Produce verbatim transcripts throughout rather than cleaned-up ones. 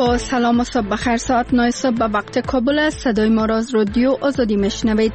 با سلام و صبح بخیر. ساعت نه صبح به وقت کابل است. صدای ما را از رادیو آزادی میشنوید.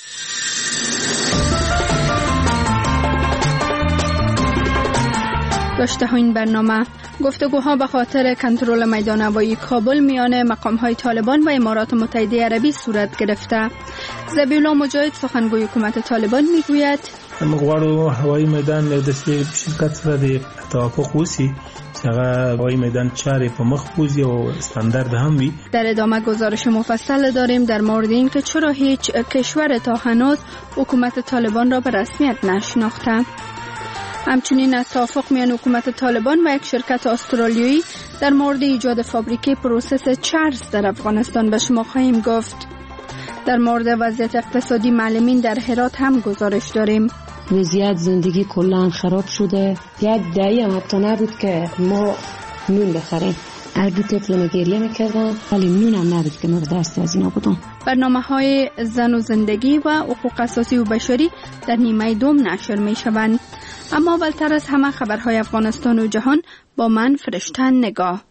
داشته ها این برنامه گفتگوها به خاطر کنترل میدان هوایی کابل میان مقام‌های طالبان و امارات متحده عربی صورت گرفته. ذبیحالله مجاهد سخنگوی حکومت طالبان میگوید مغواړو هوایی میدان د شرکت سره د توافق وسی هغه هوایی میدان چارې په مخ بوزي او استاندارد هم وي. در ادامه گزارش مفصل داریم در مورد این که چرا هیچ کشور تا هنوز حکومت طالبان را به رسمیت نشناخته. همچنین از توافق میان حکومت طالبان و یک شرکت استرالیایی در مورد ایجاد فابریکه پروسس چرس در افغانستان به شما خواهیم گفت. در مورد وضعیت اقتصادی معلمین در هرات هم گزارش داریم. وضعیت زندگی کلان خراب شده. یک دهی هم حتی نبود که ما نون بخریم. البته که گریه میکردم ولی نون هم نبود که ما دست از اینا بودم. برنامه های زن و زندگی و حقوق اساسی و بشری در نیمه دوم نشر می شوند. اما اولتر از همه خبرهای افغانستان و جهان با من فرشته نگاه.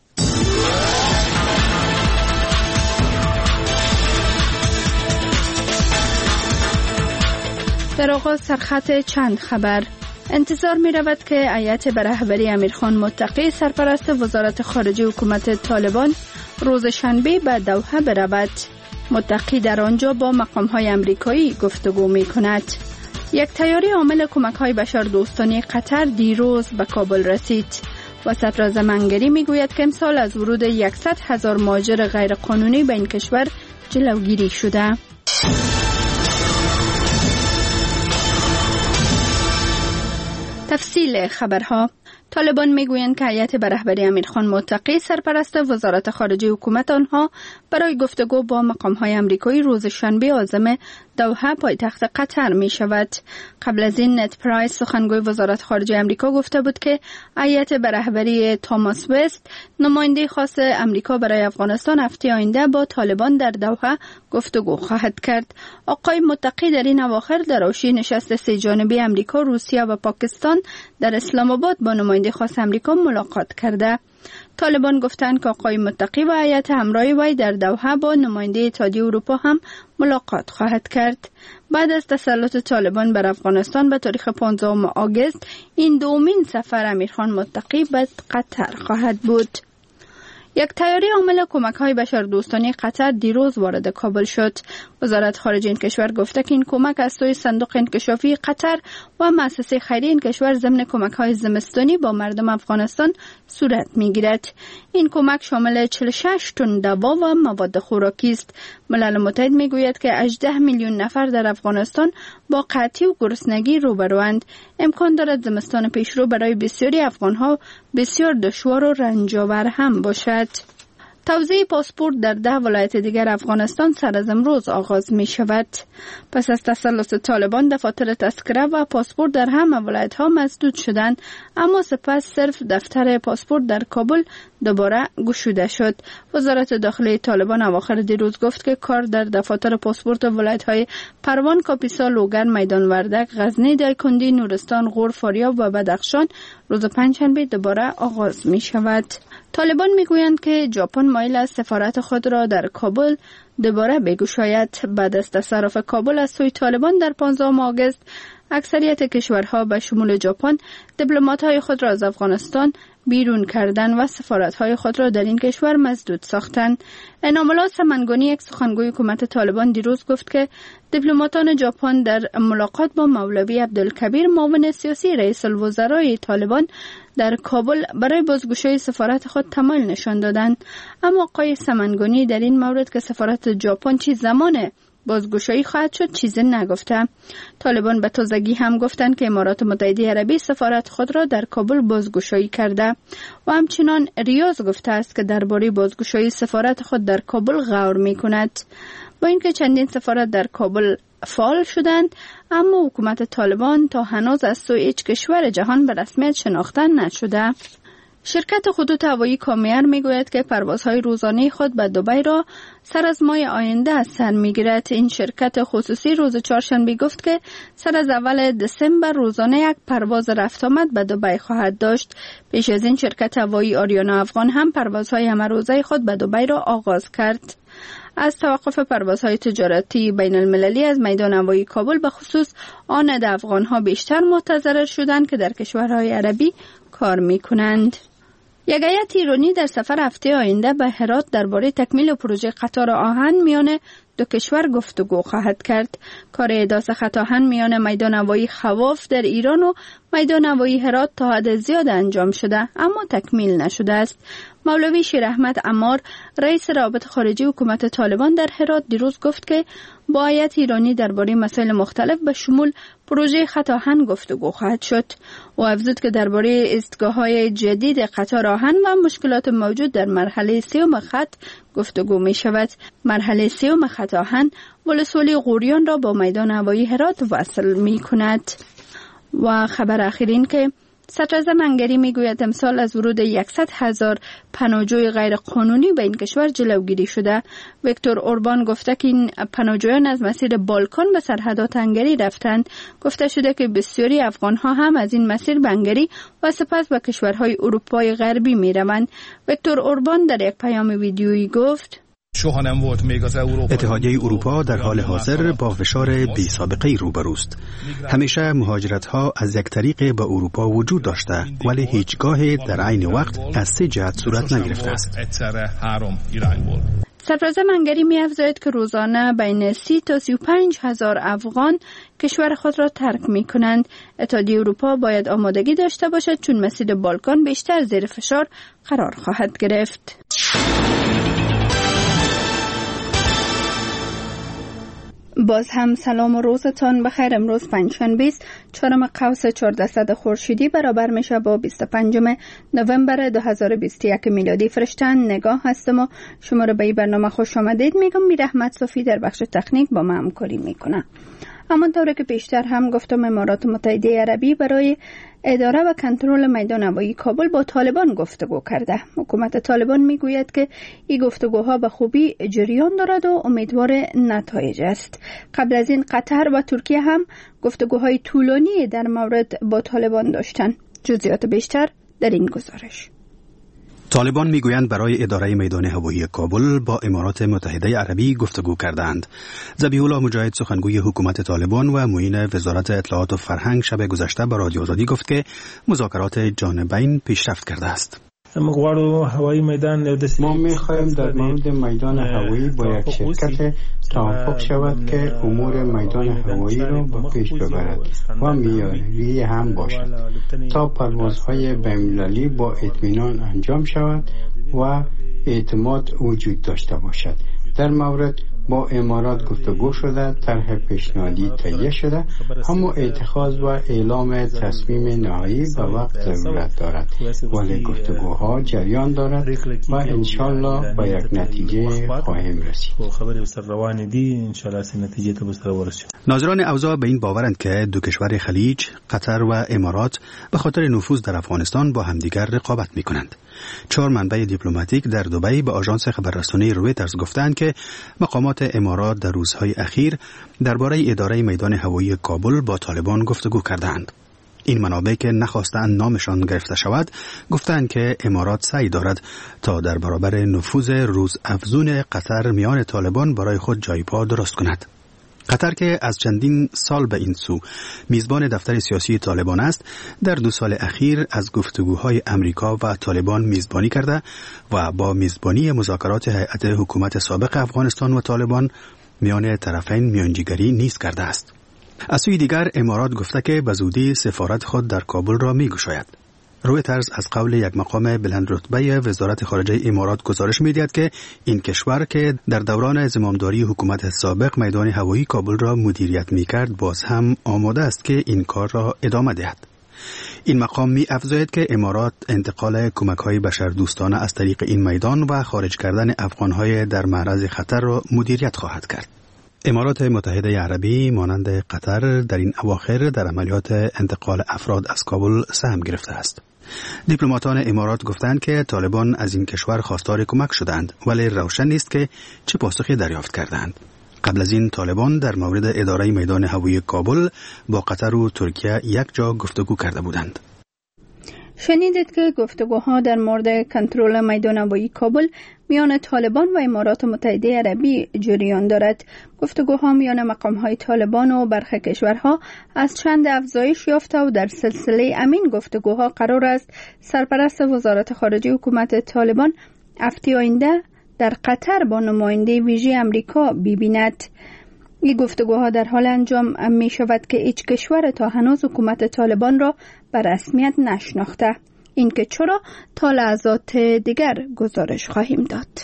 در آغاز سرخط چند خبر. انتظار می رود که هیئت به رهبری امیرخان متقی سرپرست وزارت خارجه حکومت طالبان روز شنبه به دوحه برود. متقی در آنجا با مقام‌های آمریکایی گفتگو می کند. یک تیاری عامل کمک‌های بشردوستانه قطر دیروز به کابل رسید. وسط منگری می گوید که امسال از ورود صد هزار مهاجر غیرقانونی به این کشور جلوگیری شده. تفصیل خبرها. طالبان میگویند که هیئت به رهبری امیرخان متقی سرپرست وزارت خارجه حکومت آنها برای گفتگو با مقام‌های آمریکایی روز شنبه عازم دوحه پایتخت قطر می شود. قبل از این نت پرایس سخنگوی وزارت خارجه آمریکا گفته بود که هیئت به رهبری توماس وست نماینده خاص آمریکا برای افغانستان هفته آینده با طالبان در دوحه گفتگو خواهد کرد. آقای متقی در این اواخر در حاشیه نشست سه جانبه آمریکا، روسیه و پاکستان در اسلام آباد با نماینده خاص آمریکا ملاقات کرده. طالبان گفتند که آقای متقی و هیئت همراه وی در دوحه با نماینده اتحادیه اروپا هم ملاقات خواهد کرد. بعد از تسلط طالبان بر افغانستان به تاریخ پانزدهم آگوست این دومین سفر امیرخان متقی به قطر خواهد بود. یک تیاری عامل کمک‌های بشردوستانه قطر دیروز وارد کابل شد. وزارت خارجه این کشور گفته که این کمک از سوی صندوق انکشافی قطر و مؤسسه خیریه این کشور ضمن کمک‌های زمستانی با مردم افغانستان صورت می‌گیرد. این کمک شامل چهل و شش تن دوا و مواد خوراکی است. ملل متحد می‌گوید که هجده میلیون نفر در افغانستان با قحطی و گرسنگی روبروند. امکان دارد زمستان پیشرو برای بسیاری افغان‌ها بسیار دشوار و رنج‌آور هم باشد. توزیع پاسپورت در ده ولایت دیگر افغانستان سر از امروز آغاز می شود. پس از تسلط طالبان دفاتر تذکره و پاسپورت در همه ولایت ها مسدود شدند، اما سپس صرف دفتر پاسپورت در کابل دوباره گشوده شد. وزارت داخلی طالبان اواخر دیروز گفت که کار در دفاتر پاسپورت ولایت های پروان، کاپیسا، لوگر، میدان وردک، غزنی، دایکنډي، نورستان، غور، فاریاب و بدخشان روز پنجشنبه دوباره آغاز می شود. طالبان میگویند که ژاپن مایل است سفارت خود را در کابل دوباره بگشاید. بعد از تصرف کابل از سوی طالبان در پانزدهم آگوست اکثریت کشورها به شمول ژاپن دیپلمات‌های خود را از افغانستان بیرون کردند و سفارت‌های خود را در این کشور مسدود ساختند. انعام الله سمنگانی، یک سخنگوی حکومت طالبان، دیروز گفت که دیپلماتان ژاپن در ملاقات با مولوی عبدالکبیر، معاون سیاسی رئیس الوزرای طالبان در کابل، برای بازگشایی سفارت خود تمایل نشان دادند. اما آقای سمنگانی در این مورد که سفارت ژاپن چه زمان بازگشایی خواهد شد چیزی نگفته. طالبان به تازگی هم گفتند که امارات متحده عربی سفارت خود را در کابل بازگشایی کرده و همچنان ریاض گفته است که درباره بازگشایی سفارت خود در کابل غور می کند. با اینکه چندین سفارت در کابل فعال شدند، اما حکومت طالبان تا هنوز از سوی هیچ کشور جهان به رسمیت شناخته نشده. شرکت خطوط هوایی کامیر میگوید که پروازهای روزانه خود به دبی را سر از ماه آینده از سر میگیرد. این شرکت خصوصی روز چهارشنبه گفت که سر از اول دسامبر روزانه یک پرواز رفت آمد به دبی خواهد داشت. پیش از این شرکت هوایی آریانا افغان هم پروازهای همه روزه خود به دبی را آغاز کرد. از توقف پروازهای تجارتی بین المللی از میدان هوایی کابل به خصوص آن افغانها بیشتر متضرر شدند که در کشورهای عربی کار میکنند. یک هیئت ایرانی در سفر هفته آینده به هرات درباره تکمیل پروژه قطار آهن میان دو کشور گفتگو خواهد کرد. کار احداث خط آهن میان میدان هوایی خواف در ایران و میدان هوایی هرات تا حد زیاد انجام شده اما تکمیل نشده است. مولوی شیر احمد عمار رئیس روابط خارجی حکومت طالبان در هرات دیروز گفت که با هیئت ایرانی درباره مسائل مختلف به شمول پروژه خط آهن گفتگو خواهد شد. او افزود که درباره ایستگاه‌های جدید قطار آهن و مشکلات موجود در مرحله سوم خط گفتگو می شود. مرحله سوم خط آهن ولسوالی غوریان را با میدان هوایی هرات وصل می کند. و خبر اخیر این که صدراعظم هنگری میگوید امسال از ورود صد هزار پناهجوی غیر قانونی به این کشور جلوگیری شده. ویکتور اوربان گفته که این پناهجویان از مسیر بالکان به سرحدات هنگری رفتند. گفته شده که بسیاری افغانها هم از این مسیر به هنگری و سپس به کشورهای اروپای غربی میروند. ویکتور اوربان در یک پیام ویدیویی گفت: اتحادیه اروپا در حال حاضر با فشار بی سابقه‌ای روبروست. همیشه مهاجرت‌ها از یک طریق به اروپا وجود داشته ولی هیچگاه در عین وقت از سه جهت صورت نگرفته است. صدراعظم هنگری می‌افزاید که روزانه بین سی تا سی و پنج هزار افغان کشور خود را ترک می‌کنند. اتحادیه اروپا باید آمادگی داشته باشد چون مسیر بالکان بیشتر زیر فشار قرار خواهد گرفت. باز هم سلام و روزتان بخیر. امروز پنجشنبه است، چهارم قوس چهاردهصد خورشیدی برابر میشه با بیست و پنجم نوامبر دو هزار و بیست و یک میلادی. فرشتن نگاه هستم و شما را به این برنامه خوش آمدید میگم. میر احمد صوفی در بخش تکنیک با ما همکاری میکنه. همانطور که پیشتر هم گفتم امارات متحده عربی برای اداره و کنترل میدان هوایی کابل با طالبان گفتگو کرده. حکومت طالبان میگوید که این گفتگوها به خوبی جریان دارد و امیدوار نتایج است. قبل از این قطر و ترکیه هم گفتگوهای طولانی در مورد با طالبان داشتند. جزئیات بیشتر در این گزارش. طالبان میگویند برای اداره میدان هوایی کابل با امارات متحده عربی گفتگو کردند. ذبیح الله مجاهد سخنگوی حکومت طالبان و معین وزارت اطلاعات و فرهنگ شب گذشته به رادیو آزادی گفت که مذاکرات جانبین پیشرفت کرده است. ما می‌خواهیم در مورد میدان هوایی با یک شرکت توافق شود که امور میدان هوایی را به پیش ببرد و معیاری هم باشد تا پروازهای بین‌المللی با اطمینان انجام شود و اعتماد وجود داشته باشد. در مورد با امارات گفتگو شده، طرح پیشنهادی تهیه شده، اما اتخاذ و اعلام تصمیم نهایی به وقت ضرورت دارد، ولی گفتگوها جریان دارد و انشالله به یک نتیجه خواهیم رسید. ناظران اوضاع به این باورند که دو کشور خلیج، قطر و امارات به خاطر نفوذ در افغانستان با همدیگر رقابت می‌کنند. چهار منبع دیپلماتیک در دبی به آژانس خبررسانی رویترز گفتند که مقامات امارات در روزهای اخیر درباره اداره میدان هوایی کابل با طالبان گفتگو کردند. این منابع که نخواستند نامشان گرفته شود گفتند که امارات سعی دارد تا در برابر نفوذ روزافزون قطر میان طالبان برای خود جای پا درست کند. قطر که از چندین سال به این سو میزبان دفتر سیاسی طالبان است، در دو سال اخیر از گفتگوهای امریکا و طالبان میزبانی کرده و با میزبانی مذاکرات هیئت حکومت سابق افغانستان و طالبان میان طرفین میانجیگری نیز کرده است. از سوی دیگر امارات گفته که به زودی سفارت خود در کابل را میگشاید. رویترز از قول یک مقام بلند رتبه وزارت خارجه امارات گزارش می‌دهد که این کشور که در دوران زمامداری حکومت سابق میدان هوایی کابل را مدیریت می‌کرد باز هم آماده است که این کار را ادامه دهد. این مقام می‌افزاید که امارات انتقال کمک‌های بشردوستانه از طریق این میدان و خارج کردن افغان‌های در معرض خطر را مدیریت خواهد کرد. امارات متحده عربی مانند قطر در این اواخر در عملیات انتقال افراد از کابل سهم گرفته است. دیپلماتان امارات گفتند که طالبان از این کشور خواستار کمک شدند، ولی روشن نیست که چه پاسخی دریافت کردند. قبل از این طالبان در مورد اداره میدان هوایی کابل با قطر و ترکیه یک جا گفتگو کرده بودند. شنیدید که گفتگوها در مورد کنترل میدان هوایی کابل میان طالبان و امارات متحده عربی جریان دارد. گفتگوها میان مقام‌های طالبان و برخی کشورها از چند افزایش یافته و در سلسله امین گفتگوها قرار است سرپرست وزارت خارجه حکومت طالبان هفته آینده در قطر با نماینده ویژه امریکا ببیند. این گفتگوها در حال انجام می شود که هیچ کشور تا هنوز حکومت طالبان را به رسمیت نشناخته. این که چرا تا لحظات دیگر گزارش خواهیم داد.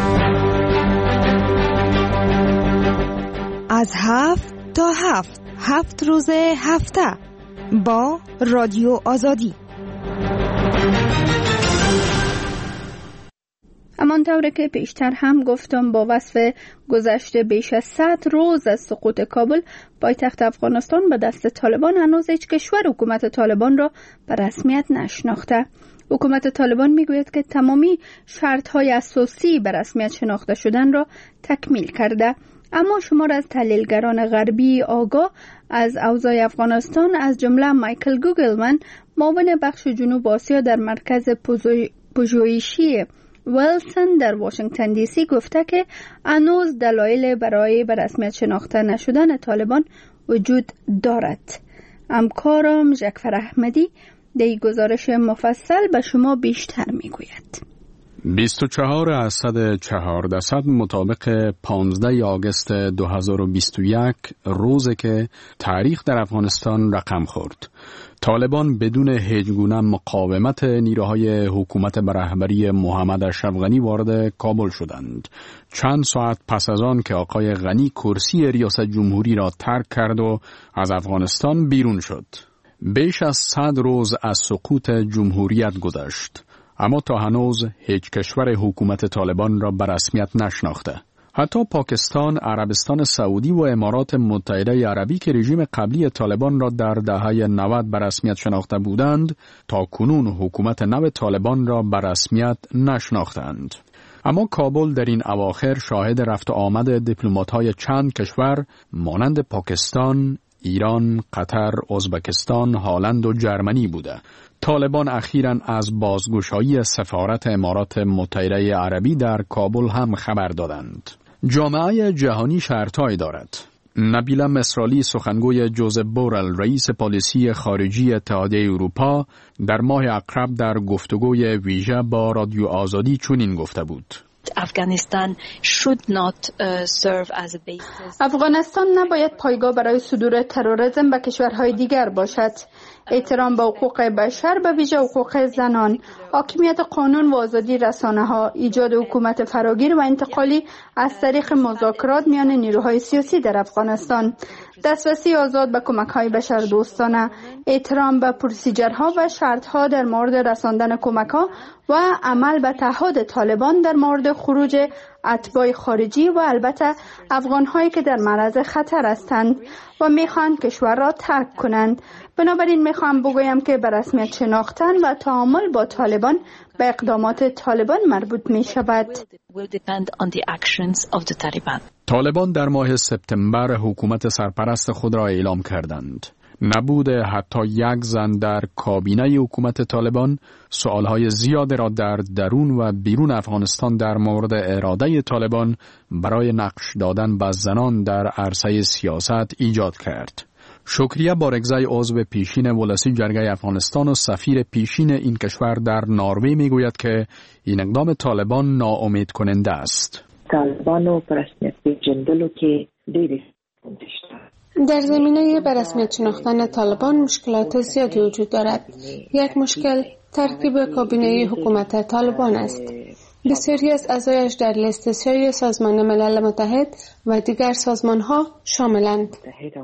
از هفت تا هفت هفت روز هفته با رادیو آزادی. همانطور که پیشتر هم گفتم، با وصف گذشته بیش از صد روز از سقوط کابل پایتخت افغانستان به دست طالبان، هنوز هیچ کشور حکومت طالبان را به رسمیت نشناخته. حکومت طالبان میگوید که تمامی شرط‌های اساسی به رسمیت شناخته شدن را تکمیل کرده، اما شمار از تحلیلگران غربی آگاه از اوضاع افغانستان از جمله مایکل گوگلمن، معاون بخش جنوب آسیا در مرکز پژوهشی ویلسون در واشنگتن دی سی گفته که هنوز دلایل برای به رسمیت شناخته نشدن طالبان وجود دارد. همکارم جعفر احمدی در این گزارش مفصل به شما بیشتر میگوید. بیست و چهار از صد چهار درصد مطابق پانزده آگوست دو هزار و بیست و یک، روزی که تاریخ در افغانستان رقم خورد، طالبان بدون هیچگونه مقاومت نیروهای حکومت به رهبری محمد اشرف غنی وارد کابل شدند. چند ساعت پس از آن که آقای غنی کرسی ریاست جمهوری را ترک کرد و از افغانستان بیرون شد. بیش از صد روز از سقوط جمهوریت گذشت، اما تا هنوز هیچ کشور حکومت طالبان را به رسمیت نشناخته. حتی پاکستان، عربستان سعودی و امارات متحده عربی که رژیم قبلی طالبان را در دهه نود به رسمیت شناخته بودند، تا کنون حکومت نو طالبان را به رسمیت نشناختند. اما کابل در این اواخر شاهد رفت و آمد دیپلمات‌های چند کشور مانند پاکستان، ایران، قطر، ازبکستان، هلند و جرمنی بوده. طالبان اخیراً از بازگشایی سفارت امارات متحده عربی در کابل هم خبر دادند. جامعه جهانی شرطهایی دارد. نبیله مصرالی، سخنگوی جوزف بورل، رئیس پالیسی خارجی اتحادیه اروپا، در ماه اقرب در گفتگوی ویژه با رادیو آزادی چنین گفته بود: افغانستان should not uh, serve as a basis. افغانستان نباید پایگاه برای صدور تروریسم به کشورهای دیگر باشد. احترام به حقوق بشر، به ویژه حقوق زنان، حاکمیت قانون و آزادی رسانه ها، ایجاد حکومت فراگیر و انتقالی از طریق مذاکرات میان نیروهای سیاسی در افغانستان، دسترسی آزاد به کمک های بشر دوستانه، احترام به پروسیجرها و شرط ها در مورد رساندن کمک ها و عمل به تعهد طالبان در مورد خروج اتباع خارجی و البته افغان هایی که در معرض خطر هستند و میخوان کشور را ترک کنند. بنابراین میخوام بگویم که به رسمیت شناختن و تعامل با طالبان به اقدامات طالبان مربوط می شود. طالبان در ماه سپتامبر حکومت سرپرست خود را اعلام کردند. نبود حتی یک زن در کابینه حکومت طالبان سوالهای زیاد را در درون و بیرون افغانستان در مورد اراده طالبان برای نقش دادن به زنان در عرصه سیاست ایجاد کرد. شکریه بارگزای عضو پیشین ولسی جرگه افغانستان و سفیر پیشین این کشور در نروژ میگوید که این اقدام طالبان ناامید کننده است. طالبانو پر رسمیت پیژندلو کې ډېرې در زمینه به رسمیت شناختن طالبان مشکلات زیادی وجود دارد. یک مشکل ترکیب کابینه حکومت طالبان است. بسیاری از اعضایش در لیست سیاسی سازمان ملل متحد و دیگر سازمان‌ها شاملند.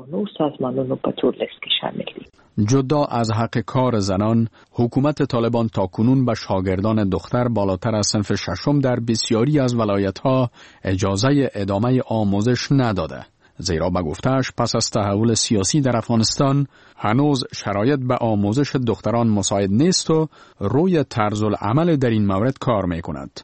جدا از حق کار زنان، حکومت طالبان تاکنون به شاگردان دختر بالاتر از صنف ششم در بسیاری از ولایت‌ها اجازه ادامه آموزش نداده. زیرا به گفته‌اش پس از تحول سیاسی در افغانستان هنوز شرایط به آموزش دختران مساعد نیست و روی طرز العمل در این مورد کار می‌کند.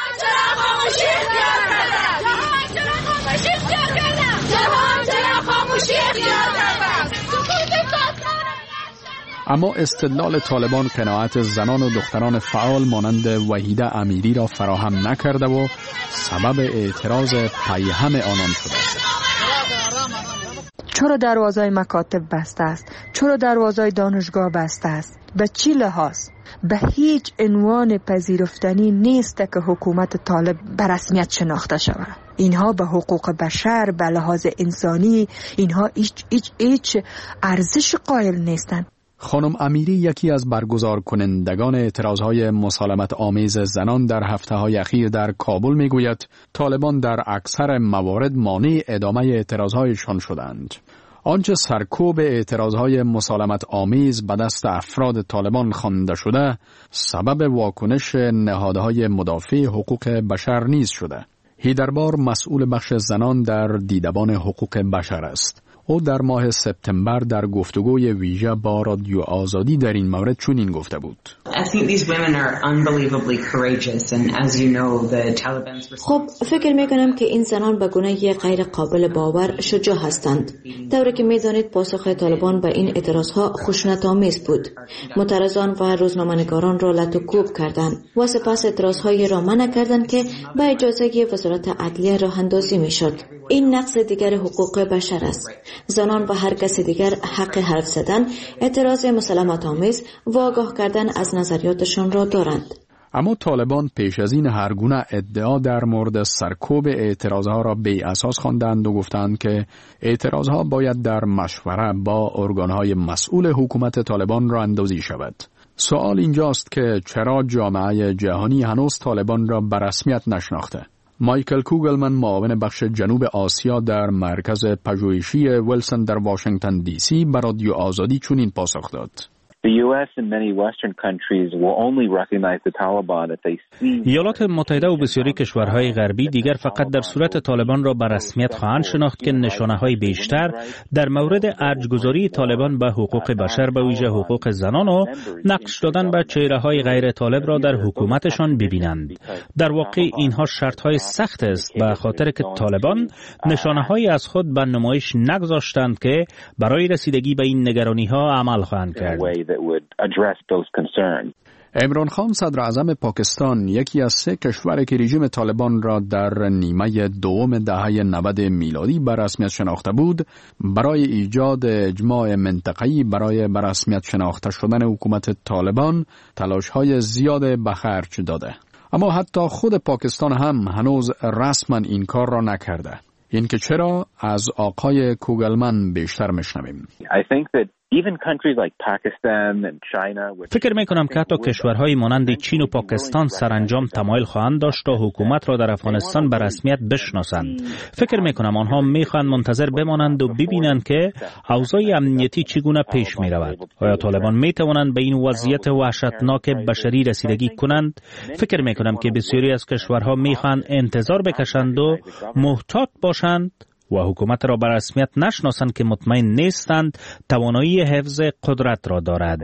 اما استدلال طالبان قناعت زنان و دختران فعال مانند وحیده امیری را فراهم نکرده و سبب اعتراض پیهم آنان شده است. چرا دروازه مکاتب بسته است؟ چرا دروازه دانشگاه بسته است؟ به چی لحاظ؟ به هیچ عنوان پذیرفتنی نیست که حکومت طالب به رسمیت شناخته شود. اینها به حقوق بشر، به لحاظ انسانی، اینها هیچ هیچ هیچ ارزش قائل نیستند. خانم امیری یکی از برگزار کنندگان اعتراضهای مسالمت آمیز زنان در هفته‌های اخیر در کابل میگوید طالبان در اکثر موارد مانع ادامه اعتراضهایشان شدند. آنچه سرکوب اعتراضهای مسالمت آمیز به دست افراد طالبان خوانده شده سبب واکنش نهادهای مدافع حقوق بشر نیز شده. هیدربار مسئول بخش زنان در دیدبان حقوق بشر است. او در ماه سپتامبر در گفتگوی ویژه با رادیو آزادی در این مورد چنین گفته بود: خب فکر میکنم که این زنان به گونه غیر قابل باور شجاع هستند. طوری که میدانید پاسخ طالبان به این اعتراضها خشونت آمیز بود. معترضان و روزنامه‌نگاران را لط و کوب کردند و سپس اعتراضهای را منع کردند که به اجازه وزارت عدلیه راه اندازی میشد. این نقض دیگر حقوق بشر است. زنان و هر کس دیگر حق حرف زدن، اعتراض مسالمت آمیز و آگاه کردن از نظریاتشان را دارند. اما طالبان پیش از این هر گونه ادعا در مورد سرکوب اعتراضها را بی اساس خواندند و گفتند که اعتراضها باید در مشوره با ارگانهای مسئول حکومت طالبان را اندازی شود. سوال اینجاست که چرا جامعه جهانی هنوز طالبان را به رسمیت نشناخته؟ مایکل کوگلمن معاون بخش جنوب آسیا در مرکز پژوهشی ویلسون در واشنگتن دی سی به رادیو آزادی چنین پاسخ داد: ایالات متحده و بسیاری کشورهای غربی دیگر فقط در صورت طالبان را به رسمیت خواهند شناخت که نشانه‌های بیشتر در مورد ارجگذاری طالبان به حقوق بشر به ویژه حقوق زنان و نقش دادن به چهره‌های غیر طالب را در حکومتشان ببینند. در واقع اینها شرط‌های سخت است به خاطر که طالبان نشانه‌هایی از خود به نمایش نگذاشتند که برای رسیدگی به این نگرانی‌ها عمل خواهند کرد. عمران خان صدر اعظم پاکستان یکی از سه کشوری که رژیم طالبان را در نیمه دوم دهه نود میلادی به رسمیت شناخته بود، برای ایجاد اجماع منطقه‌ای برای به رسمیت شناخته شدن حکومت طالبان تلاش‌های زیاد به خرج داده. اما حتی خود پاکستان هم هنوز رسما این کار را نکرده. این که چرا؟ از آقای کوگلمن بیشتر میشنویم. فکر می کنم که حتی کشورهای مانند چین و پاکستان سرانجام تمایل خواهند داشت تا حکومت را در افغانستان به رسمیت بشناسند. فکر می کنم آنها می خواهند منتظر بمانند و ببینند که اوضاع امنیتی چگونه پیش می رود. آیا طالبان می توانند به این وضعیت وحشتناک بشری رسیدگی کنند؟ فکر می کنم که بسیاری از کشورها می خواهند انتظار بکشند و محتاط باشند و حکومت را به رسمیت نشناسند که مطمئن نیستند توانایی حفظ قدرت را دارد.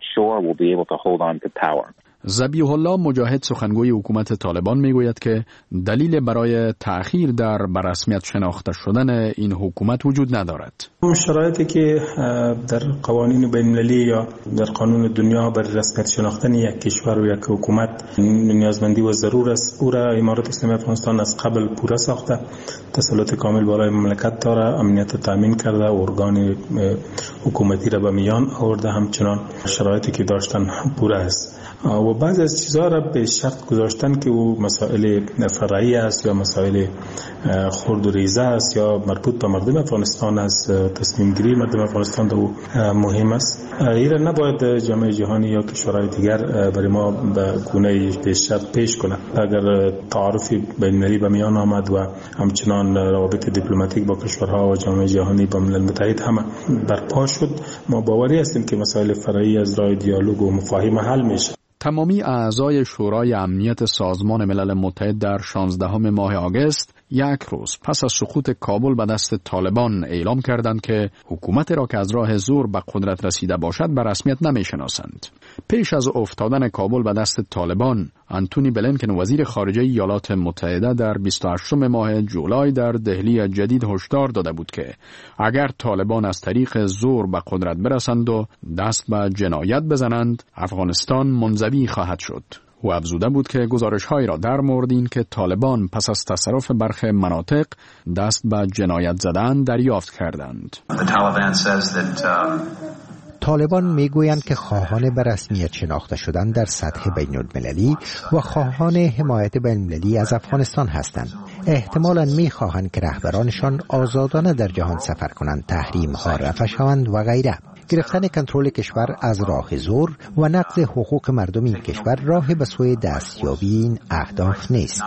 ذبیح الله مجاهد سخنگوی حکومت طالبان میگوید که دلیل برای تأخیر در به رسمیت شناخته شدن این حکومت وجود ندارد. اون شرایطی که در قوانین بین‌المللی یا در قانون دنیا برای رسمیت شناختن یک کشور و یک حکومت نیازمندی و ضرور است، او را امارات اسلامی افغانستان از قبل پوره ساخته، تسلط کامل بالای مملکت داره، امنیت تامین کرده، ارگان حکومتی را به میان آورده، همچنان شرایطی که داشتن پوره است. و بعضی از چیزها را به شرط گذاشتن که او مسائل فرعی است یا مسائل خرد و ریزه است یا مربوط به مردم افغانستان است، تصمیم گیری مردم افغانستان دو مهم است. این را نباید جامعه جهانی یا کشورهای دیگر برای ما به گونه به شرط پیش کنه. اگر تعارف بین‌المللی به میان آمد و همچنان روابط دیپلماتیک با کشورها و جامعه جهانی با ملل متحد هم برپا شد، ما باوری هستیم که مسائل فرعی از راه دیالوگ و مفاهیم حل میشه. تمامی اعضای شورای امنیت سازمان ملل متحد در شانزدهم ماه آگوست یک روز پس از سقوط کابل به دست طالبان اعلام کردند که حکومت را که از راه زور به قدرت رسیده باشد به رسمیت نمی‌شناسند. پیش از افتادن کابل به دست طالبان، آنتونی بلینکن وزیر خارجه ایالات متحده در بیست و هشتم ماه جولای در دهلی جدید هشدار داده بود که اگر طالبان از طریق زور به قدرت برسند و دست به جنایت بزنند، افغانستان منزوی خواهد شد. او افزوده بود که گزارش‌هایی را در مورد این که طالبان پس از تصرف برخی مناطق دست به جنایت زدن دریافت کردند. طالبان میگویند که خواهان به رسمیت شناخته شدن در سطح بین المللی و خواهان حمایت بین المللی از افغانستان هستند. احتمالاً میخواهند که رهبرانشان آزادانه در جهان سفر کنند، تحریم ها رفع شوند و غیره. گرفتن کنترل کشور از راه زور و نقض حقوق مردم این کشور راه به سوی دستیابی این اهداف نیست.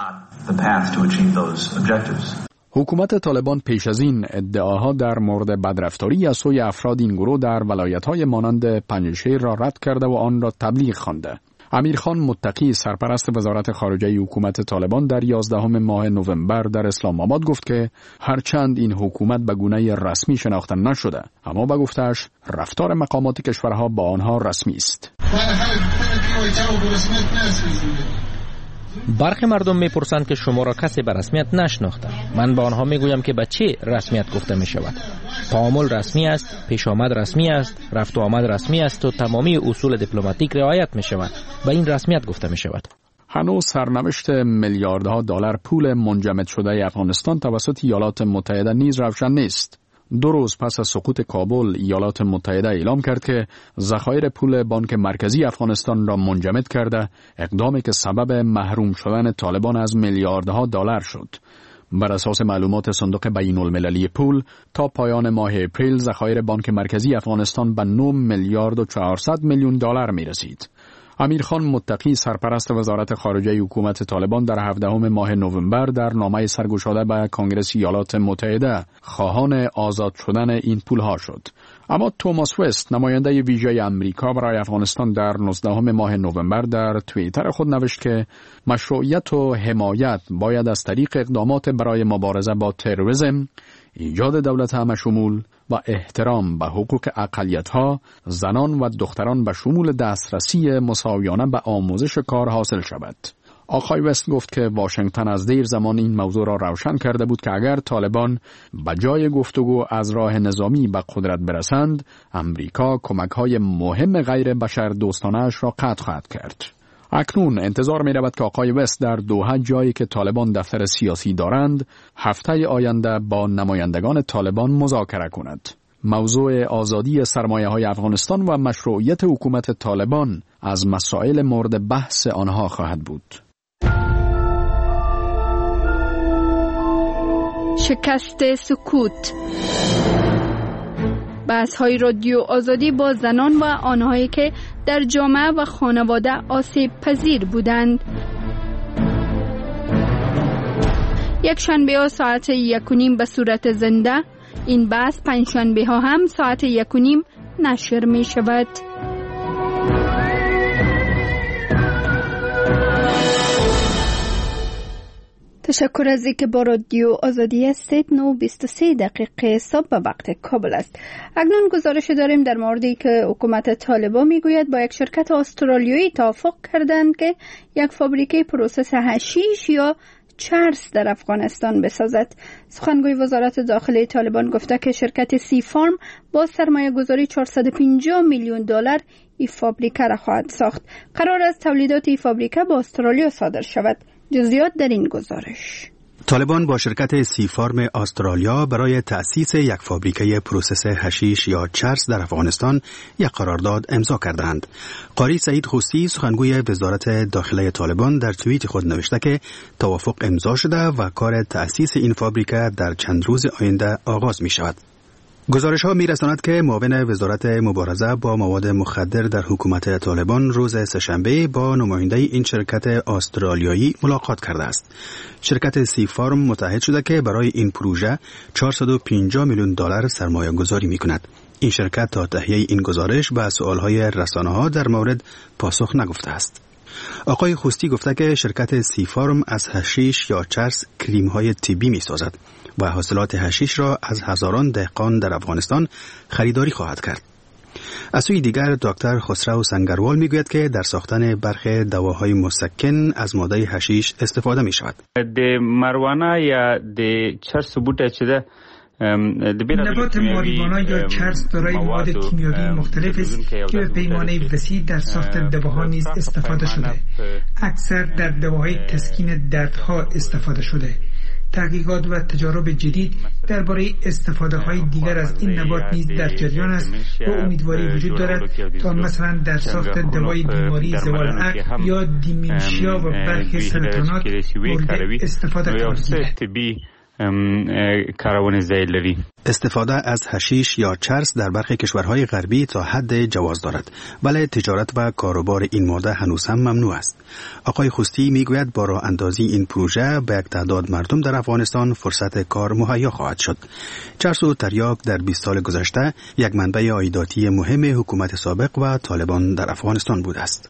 حکومت طالبان پیش از این ادعاها در مورد بدرفتاری از سوی افراد این گروه در ولایت‌های مانند پنجشیر را رد کرده و آن را تبلیغ خوانده. امیرخان متقی سرپرست وزارت خارجه حکومت طالبان در یازدهم ماه نوامبر در اسلام آباد گفت که هرچند این حکومت به گونه رسمی شناخته نشده، اما به گفتش رفتار مقامات کشورها با آنها رسمی است. برخی مردم میپرسند که شما را کسی به رسمیت نشناخته. من به آنها میگویم که به چه رسمیت گفته می شود. تعامل رسمی است، پیش آمد رسمی است، رفت و آمد رسمی است و تمامی اصول دیپلماتیک رعایت می شود. به این رسمیت گفته می شود. هنوز سرنوشت میلیاردها دلار پول منجمد شده افغانستان توسط ایالات متحده نیز روشن نیست. دو روز پس از سقوط کابل، ایالات متحده اعلام کرد که ذخایر پول بانک مرکزی افغانستان را منجمد کرده، اقدامی که سبب محروم شدن طالبان از میلیاردها دلار شد. بر اساس معلومات صندوق بین المللی پول، تا پایان ماه اپریل ذخایر بانک مرکزی افغانستان به نه میلیارد و چهارصد میلیون دلار می رسید. امیرخان متقی سرپرست وزارت خارجه حکومت طالبان در هفدهم ماه نوامبر در نامه سرگشاده به کنگره ایالات متحده خواهان آزاد شدن این پولها شد. اما توماس وست، نماینده ویژه امریکا برای افغانستان، در نوزدهم ماه نوامبر در توییتر خود نوشت که مشروعیت و حمایت باید از طریق اقدامات برای مبارزه با تروریسم، ایجاد دولت همشمول و احترام به حقوق اقلیت‌ها، زنان و دختران به شمول دسترسی مساویانه به آموزش کار حاصل شود. آقای وست گفت که واشنگتن از دیر زمان این موضوع را روشن کرده بود که اگر طالبان به جای گفتگو از راه نظامی به قدرت برسند، امریکا کمک‌های مهم غیر بشر دوستانه‌اش را قطع خواهد کرد. اکنون انتظار می رود که آقای وست در دوحه، جایی که طالبان دفتر سیاسی دارند، هفته آینده با نمایندگان طالبان مذاکره کند. موضوع آزادی سرمایه های افغانستان و مشروعیت حکومت طالبان از مسائل مورد بحث آنها خواهد بود. شکست سکوت. بحث های رادیو آزادی با زنان و آنهایی که در جامعه و خانواده آسیب پذیر بودند. یک شنبه ها ساعت یک و نیم به صورت زنده. این بحث پنج شنبه ها هم ساعت یک و نیم نشر می شود. تشکر از اینکه با رادیو آزادی هستید. نه و بیست و سه دقیقه صبح به وقت کابل است. اکنون گزارش داریم در موردی که حکومت طالبان میگوید با یک شرکت استرالیایی توافق کردند که یک فابریکه پروسس حشیش یا چرس در افغانستان بسازد. سخنگوی وزارت داخلی طالبان گفته که شرکت سی فارم با سرمایه گذاری چهارصد و پنجاه میلیون دلار این فابریکه را خواهد ساخت. قرار است تولیدات این فابریکه با استرالیا صادر شود. جزئیات در این گزارش. طالبان با شرکت سی فارم استرالیا برای تأسیس یک فابریکه پروسس حشیش یا چرس در افغانستان یک قرارداد امضا کردند. قاری سعید خوستی، سخنگوی وزارت داخلی طالبان، در توییت خود نوشته که توافق امضا شده و کار تأسیس این فابریکه در چند روز آینده آغاز می شود. گزارش ها می رساند که معاون وزارت مبارزه با مواد مخدر در حکومت طالبان روز سه‌شنبه با نماینده این شرکت استرالیایی ملاقات کرده است. شرکت سی فارم متحد شده که برای این پروژه چهارصد و پنجاه میلیون دلار سرمایه گذاری می کند. این شرکت تا تهیه این گزارش به سؤال های رسانه ها در مورد پاسخ نگفته است. آقای خوستی گفته که شرکت سی فارم از حشیش یا چرس کریم های طبی می سازد و حاصلات حشیش را از هزاران دهقان در افغانستان خریداری خواهد کرد. از سوی دیگر دکتر خسرو سنگروال میگوید که در ساختن برخی دواهای مسکن از ماده حشیش استفاده می شود. د مروانه یا د چرس بوته چې ده نبات ماریوانا یا چرس دارای مواد کیمیاوی مختلف است که به پیمانه وسیع در ساخت دواها نیز استفاده شده. اکثر در دواهای تسکین دردها استفاده شده. تحقیقات و تجارب جدید درباره استفاده های دیگر از این نبات نیز در جریان است و امیدواری وجود دارد تا مثلا در ساخت دوای بیماری زوال عقل یا دیمنشیا و برخی سرطانات مورد استفاده قرار گیرد. استفاده از حشیش یا چرس در برخی کشورهای غربی تا حد جواز دارد، ولی تجارت و کاروبار این ماده هنوز هم ممنوع است. آقای خوستی میگوید با راه اندازی این پروژه به یک تعداد مردم در افغانستان فرصت کار مهیا خواهد شد. چرس و تریاک در بیست سال گذشته یک منبع عایداتی مهم حکومت سابق و طالبان در افغانستان بوده است.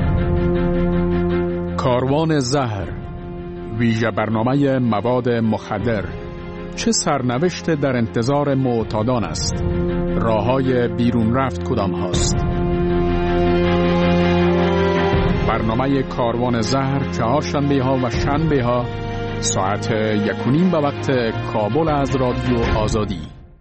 کاروان زهر، ویژه برنامه مواد مخدر، چه سرنوشت در انتظار معتادان است؟ راه‌های بیرون رفت کدام هاست؟ برنامه کاروان زهر چهارشنبه ها و شنبه ها ساعت یک و نیم به وقت کابل از رادیو آزادی.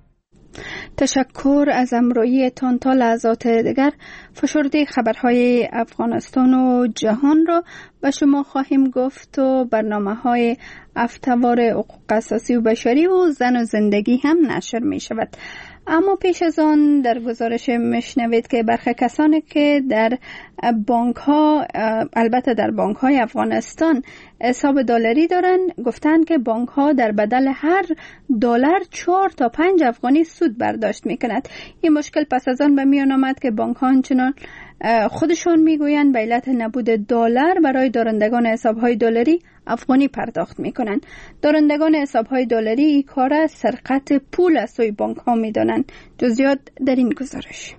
تشکر از همراهی تان. تا لحظات دیگر فشرده خبرهای افغانستان و جهان را به شما خواهیم گفت و برنامه های افتوار حقوق اساسی و بشری و زن و زندگی هم نشر می شود. اما پیش از آن در گزارش میشنوید که برخی کسانی که در بانک ها، البته در بانک های افغانستان حساب دلاری دارن، گفتن که بانک ها در بدل هر دلار چهار تا پنج افغانی سود برداشت میکند. این مشکل پس از آن به میان آمد که بانک ها همچنان خودشون میگویند به علت نبود دلار برای دارندگان حساب های دلاری افغانی پرداخت میکنند. دارندگان حساب های دلاری این کار سرقت پول از سوی بانک ها میدانند. جزئیات در این گزارش.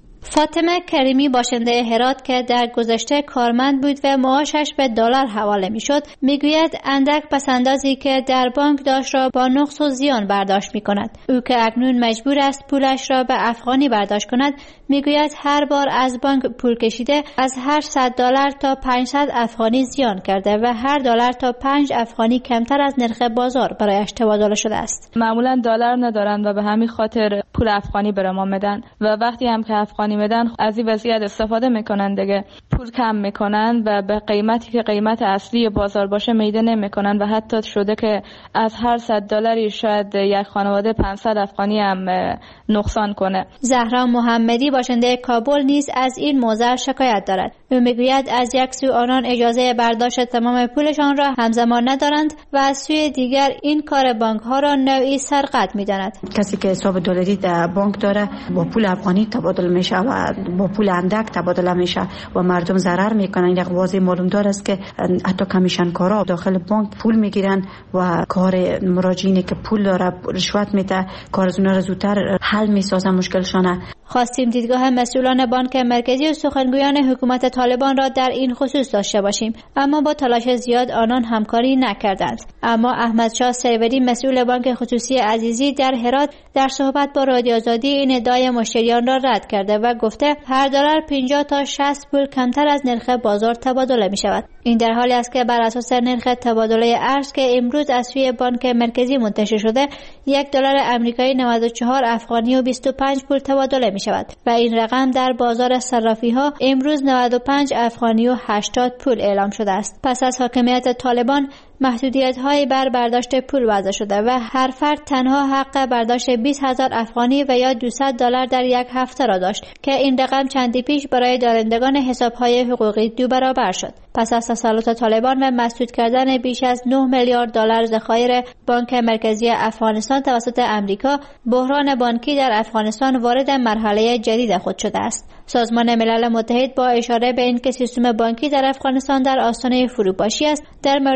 فاطمه کریمی باشنده هرات که در گذشته کارمند بود و معاشش به دلار حواله میشد، میگوید اندک پسندازی که در بانک داشت را با نقص و زیان برداشت میکند. او که اکنون مجبور است پولش را به افغانی برداشت کند، میگوید هر بار از بانک پول کشیده از هر صد دلار تا پانصد افغانی زیان کرده و هر دلار تا پنج افغانی کمتر از نرخ بازار برایش تبادله شده است. معمولا دلار ندارند و به همین خاطر پول افغانی به ما میدن و وقتی هم که افغانی میدن از این وضعیت استفاده میکنن دیگه، پول کم میکنن و به قیمتی که قیمت اصلی بازار باشه میده نمیکنن و حتی شده که از هر صد دلاری شاید یک خانواده پانصد افغانی هم نقصان کنه. زهرا محمدی باشنده کابل نیز از این موضوع شکایت دارد. او میگوید از یک سو آنان اجازه برداشت تمام پولشان را همزمان ندارند و از سوی دیگر این کار بانک ها را نوعی سرقت میداند. کسی که حساب دلاری در بانک داره با پول افغانی تبادل میشه و با پول اندک تبادله میشه و مردم ضرر میکنن. یک واضح معلوم دار است که حتی کمیشن کارا داخل بانک پول میگیرن و کار مراجعینی که پول داره رشوت میده، کار از اونها را زودتر حل میسازن مشکلشانه. خواستیم دیدگاه مسئولان بانک مرکزی و سخنگویان حکومت طالبان را در این خصوص داشته باشیم، اما با تلاش زیاد آنان همکاری نکردند. اما احمدشاه سیوری مسئول بانک خصوصی عزیزی در هرات در صحبت با رادیو آزادی این ادعای مشتریان را رد کرده و گفته هر دلار پنجاه تا شصت پول کمتر از نرخ بازار تبادله می شود. این در حالی است که بر اساس نرخ تبادله ارز که امروز از سوی بانک مرکزی منتشر شده، یک دلار آمریکایی نود و چهار افغانی و بیست و پنج پول تبادله می شود و این رقم در بازار صرافی ها امروز نود و پنج افغانی و هشتاد پول اعلام شده است. پس از حاکمیت طالبان محدودیت های بر برداشت پول وضع شده و هر فرد تنها حق برداشت بیست هزار افغانی و یا دویست دلار در یک هفته را داشت که این رقم چندی پیش برای دارندگان حساب های حقوقی دو برابر شد. پس از تسلط طالبان و مسدود کردن بیش از نه میلیارد دلار ذخایر بانک مرکزی افغانستان توسط امریکا، بحران بانکی در افغانستان وارد مرحله جدید خود شده است. سازمان ملل متحد با اشاره به اینکه سیستم بانکی در افغانستان در آستانه فروپاشی است، در مورد عواقب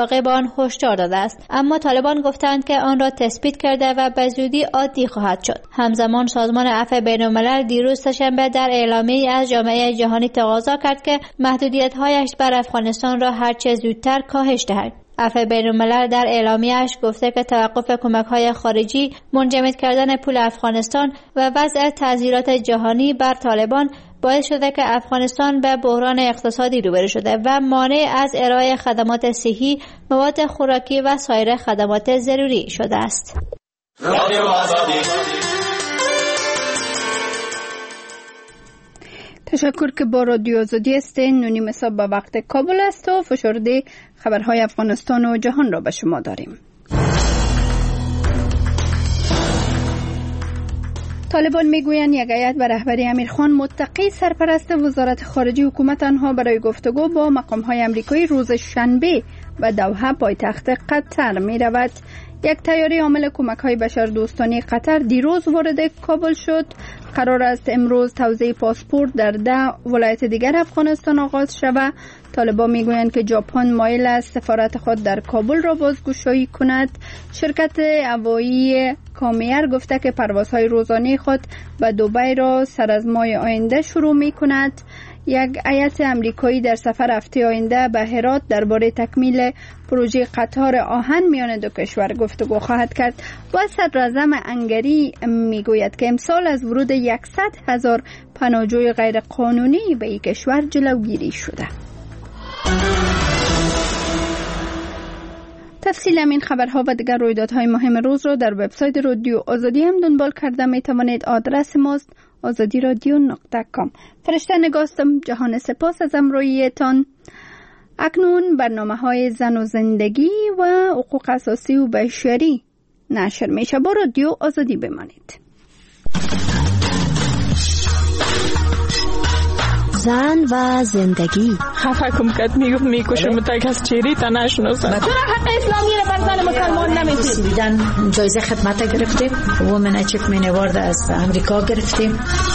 واقع به آن هشدار داده است، اما طالبان گفتند که آن را تثبیت کرده و به زودی عادی خواهد شد. همزمان سازمان عفو بین‌الملل دیروز سه‌شنبه در اعلامیه‌ای از جامعه جهانی تقاضا کرد که محدودیت‌هایش بر افغانستان را هرچه زودتر کاهش دهد. عفو بین‌الملل در اعلامیه‌اش گفته که توقف کمک‌های خارجی، منجمد کردن پول افغانستان و وضع تعزیرات جهانی بر طالبان باعث شده که افغانستان به بحران اقتصادی روبرو شده و مانع از ارائه خدمات صحی، مواد خوراکی و سایر خدمات ضروری شده است. تشکر که با رادیو آزادی هستین. نونیم صبح به وقت کابل است و فشرده خبرهای افغانستان و جهان را به شما داریم. طالبان میگویند یک هیئت به رهبری امیرخان متقی سرپرست وزارت خارجه حکومت آنها برای گفتگو با مقام‌های آمریکایی روز شنبه و دوحه پایتخت قطر می رود. یک طیاره حامل کمک‌های بشردوستانه قطر دیروز وارد کابل شد. قرار است امروز توزیع پاسپورت در ده ولایت دیگر افغانستان آغاز شود. طالبان میگویند که ژاپن مایل است سفارت خود در کابل را بازگشایی کند. شرکت هوایی کامیر گفته که پروازهای روزانه خود به دبی را سر از ماه آینده شروع می کند. یک هیئت امریکایی در سفر هفته آینده به هرات درباره تکمیل پروژه قطار آهن میان دو کشور گفتگو خواهد کرد. و صدراعظم هنگری میگوید که امسال از ورود صد هزار پناهجوی غیر قانونی به این کشور جلوگیری شده. تفصیل این خبرها و دیگر رویدادهای مهم روز را در وبسایت رادیو آزادی هم دنبال کرده می توانید. آدرس ماست آزادی رادیو نقطه کام. فرشته نگاستم. جهان سپاس از همراهیتان. اکنون برنامه های زن و زندگی و حقوق اساسی و بشری نشر میشه. با رادیو آزادی بمانید. زن و زندگی. خفه کم کت میگفت میکشه متک از چیری تا نشناسن. چرا حق اسلامی رو بر زن مسلمان نمیتید؟ دیدن جایزه خدمت گرفتیم. وومن اچیومنت اوارد از امریکا گرفتیم.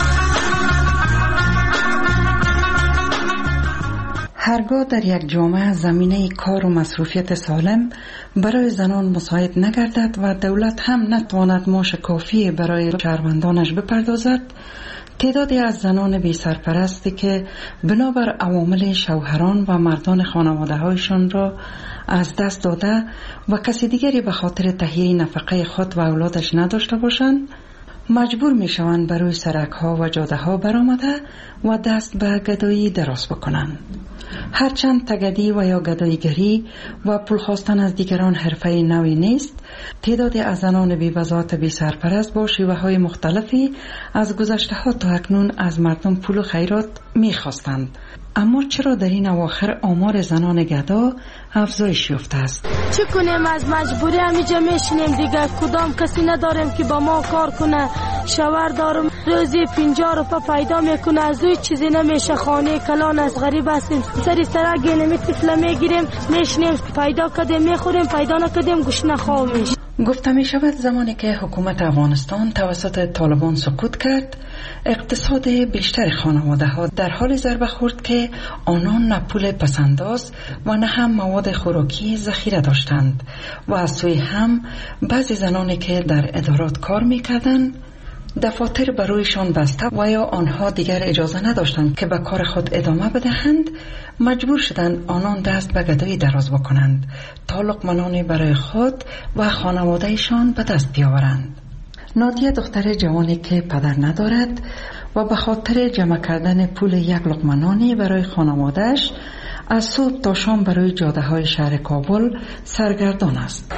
هرگاه در یک جامعه زمینه کار و مصروفیت سالم برای زنان مساعد نگردد و دولت هم نتواند معاش کافی برای شهروندانش بپردازد، تعدادی از زنان بی سرپرستی که بنابر عوامل شوهران و مردان خانواده هایشان را از دست داده و کسی دیگری به خاطر تهیه نفقه خود و اولادش نداشته باشند، مجبور می شوند برای سرک ها و جاده ها برآمده و دست به گدایی دراز بکنند. هرچند تگدی و یا گداییگری و پول خواستن از دیگران حرفه نوی نیست، تعدادی از زنان بی بضاعت بی سرپرست با شیوه های مختلفی از گذشته ها تا اکنون از مردم پول و خیرات می خواستند. اما چرا در این اواخر آمار زنان گدا افزایش یافته است؟ چه کنیم؟ از مجبوری همیجا میشینیم دیگه. کدام کسی نداریم که با ما کار کنه. شوهر دارم روزی پنجاه روپه پیدا میکنه، از اوی چیزی نمیشه. خانه کلان از غریب هستیم، سری سرا گینمی تفله میگیریم، میشینیم، پیدا کردیم میخوریم، پیدا نکردیم گوشنه خواب میشه. گفته می شود زمانی که حکومت افغانستان توسط طالبان سقوط کرد، اقتصاد بیشتر خانواده ها در حال ضربه خورد که آنان نه پول پسنداز و نه هم مواد خوراکی ذخیره داشتند و از سوی هم بعضی زنانی که در ادارات کار می کردند دفاتر برایشان بسته و یا آنها دیگر اجازه نداشتند که به کار خود ادامه بدهند، مجبور شدند آنان دست به گدایی دراز بکنند تا لقمه‌نانی برای خود و خانوادهشان به دست بیاورند. نادیه دختر جوانی که پدر ندارد و به خاطر جمع کردن پول یک لقمه‌نانی برای خانوادهش از صبح تا شام برای جاده های شهر کابل سرگردان است.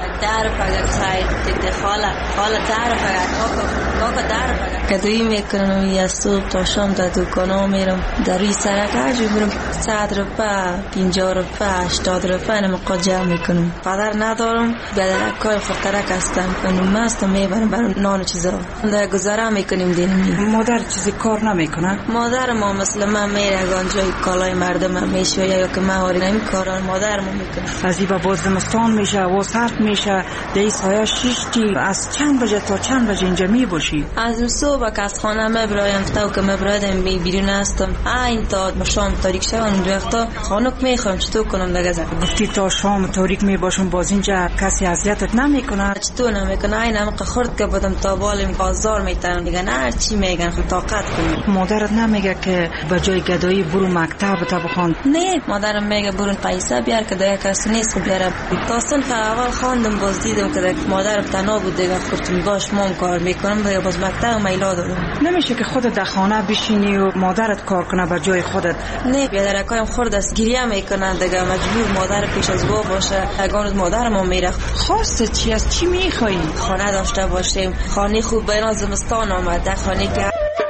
گدایی میکنم یا صبح تا شام در دکانا میرم، در روی سرک هرجور میرم صد روپه، پنجاه روپه، هشتاد روپه نمقا جمع میکنم. پدر ندارم، بدرک کار فترک هستم، کنم مستم میبرم برای نان چیزا در گذاره میکنیم دینمی. مادر چیزی کار نمیکنه؟ مادر ما مثل من میره گانجای کالای مردم هم میشه یا که مهاری نمی کاران مادرمو میکنه. از با باز زمستان میشه و سرد میشه دی سایه شیشتی از چند بجه تا چند بجه اینجا می باشی؟ از صبح که از خانه مبرایم تا که مبرادم می بیرون هستم این تا شام تاریک شد اون وقتا خانوک میخوام چطور کنم دیگه زن گفتی تا شام تاریک می باشم باز اینجا کسی اذیتت نمیکنه؟ چطور نمیکنه این هم خورد که بدم تا بالم بازار میتونم دیگه نه چی میگن خود طاقت کنم. مادرت نمیگه که به جای گدایی برو مکتب تا بخوان؟ نه مادرم میگه برو پیسه بیار که دیگه کسی نیست خب بیاره داستان که اول خواندم باز دیدم که مادرم تنها بود دیگه خودم باش مام کار میکنم دیگه باز مکتب میلا دادم. نمیشه که خودت در خانه بشینی و مادرت کار کنه بر جای خودت؟ نه بیادرکایم خورد است گریه میکنن دیگه مجبور مادر پیش از با باشه اگه مادرم میره. خواسته چی است؟ چی میخوایی؟ خانه داشته باشیم خانه خوب به زمستان آمده خانه که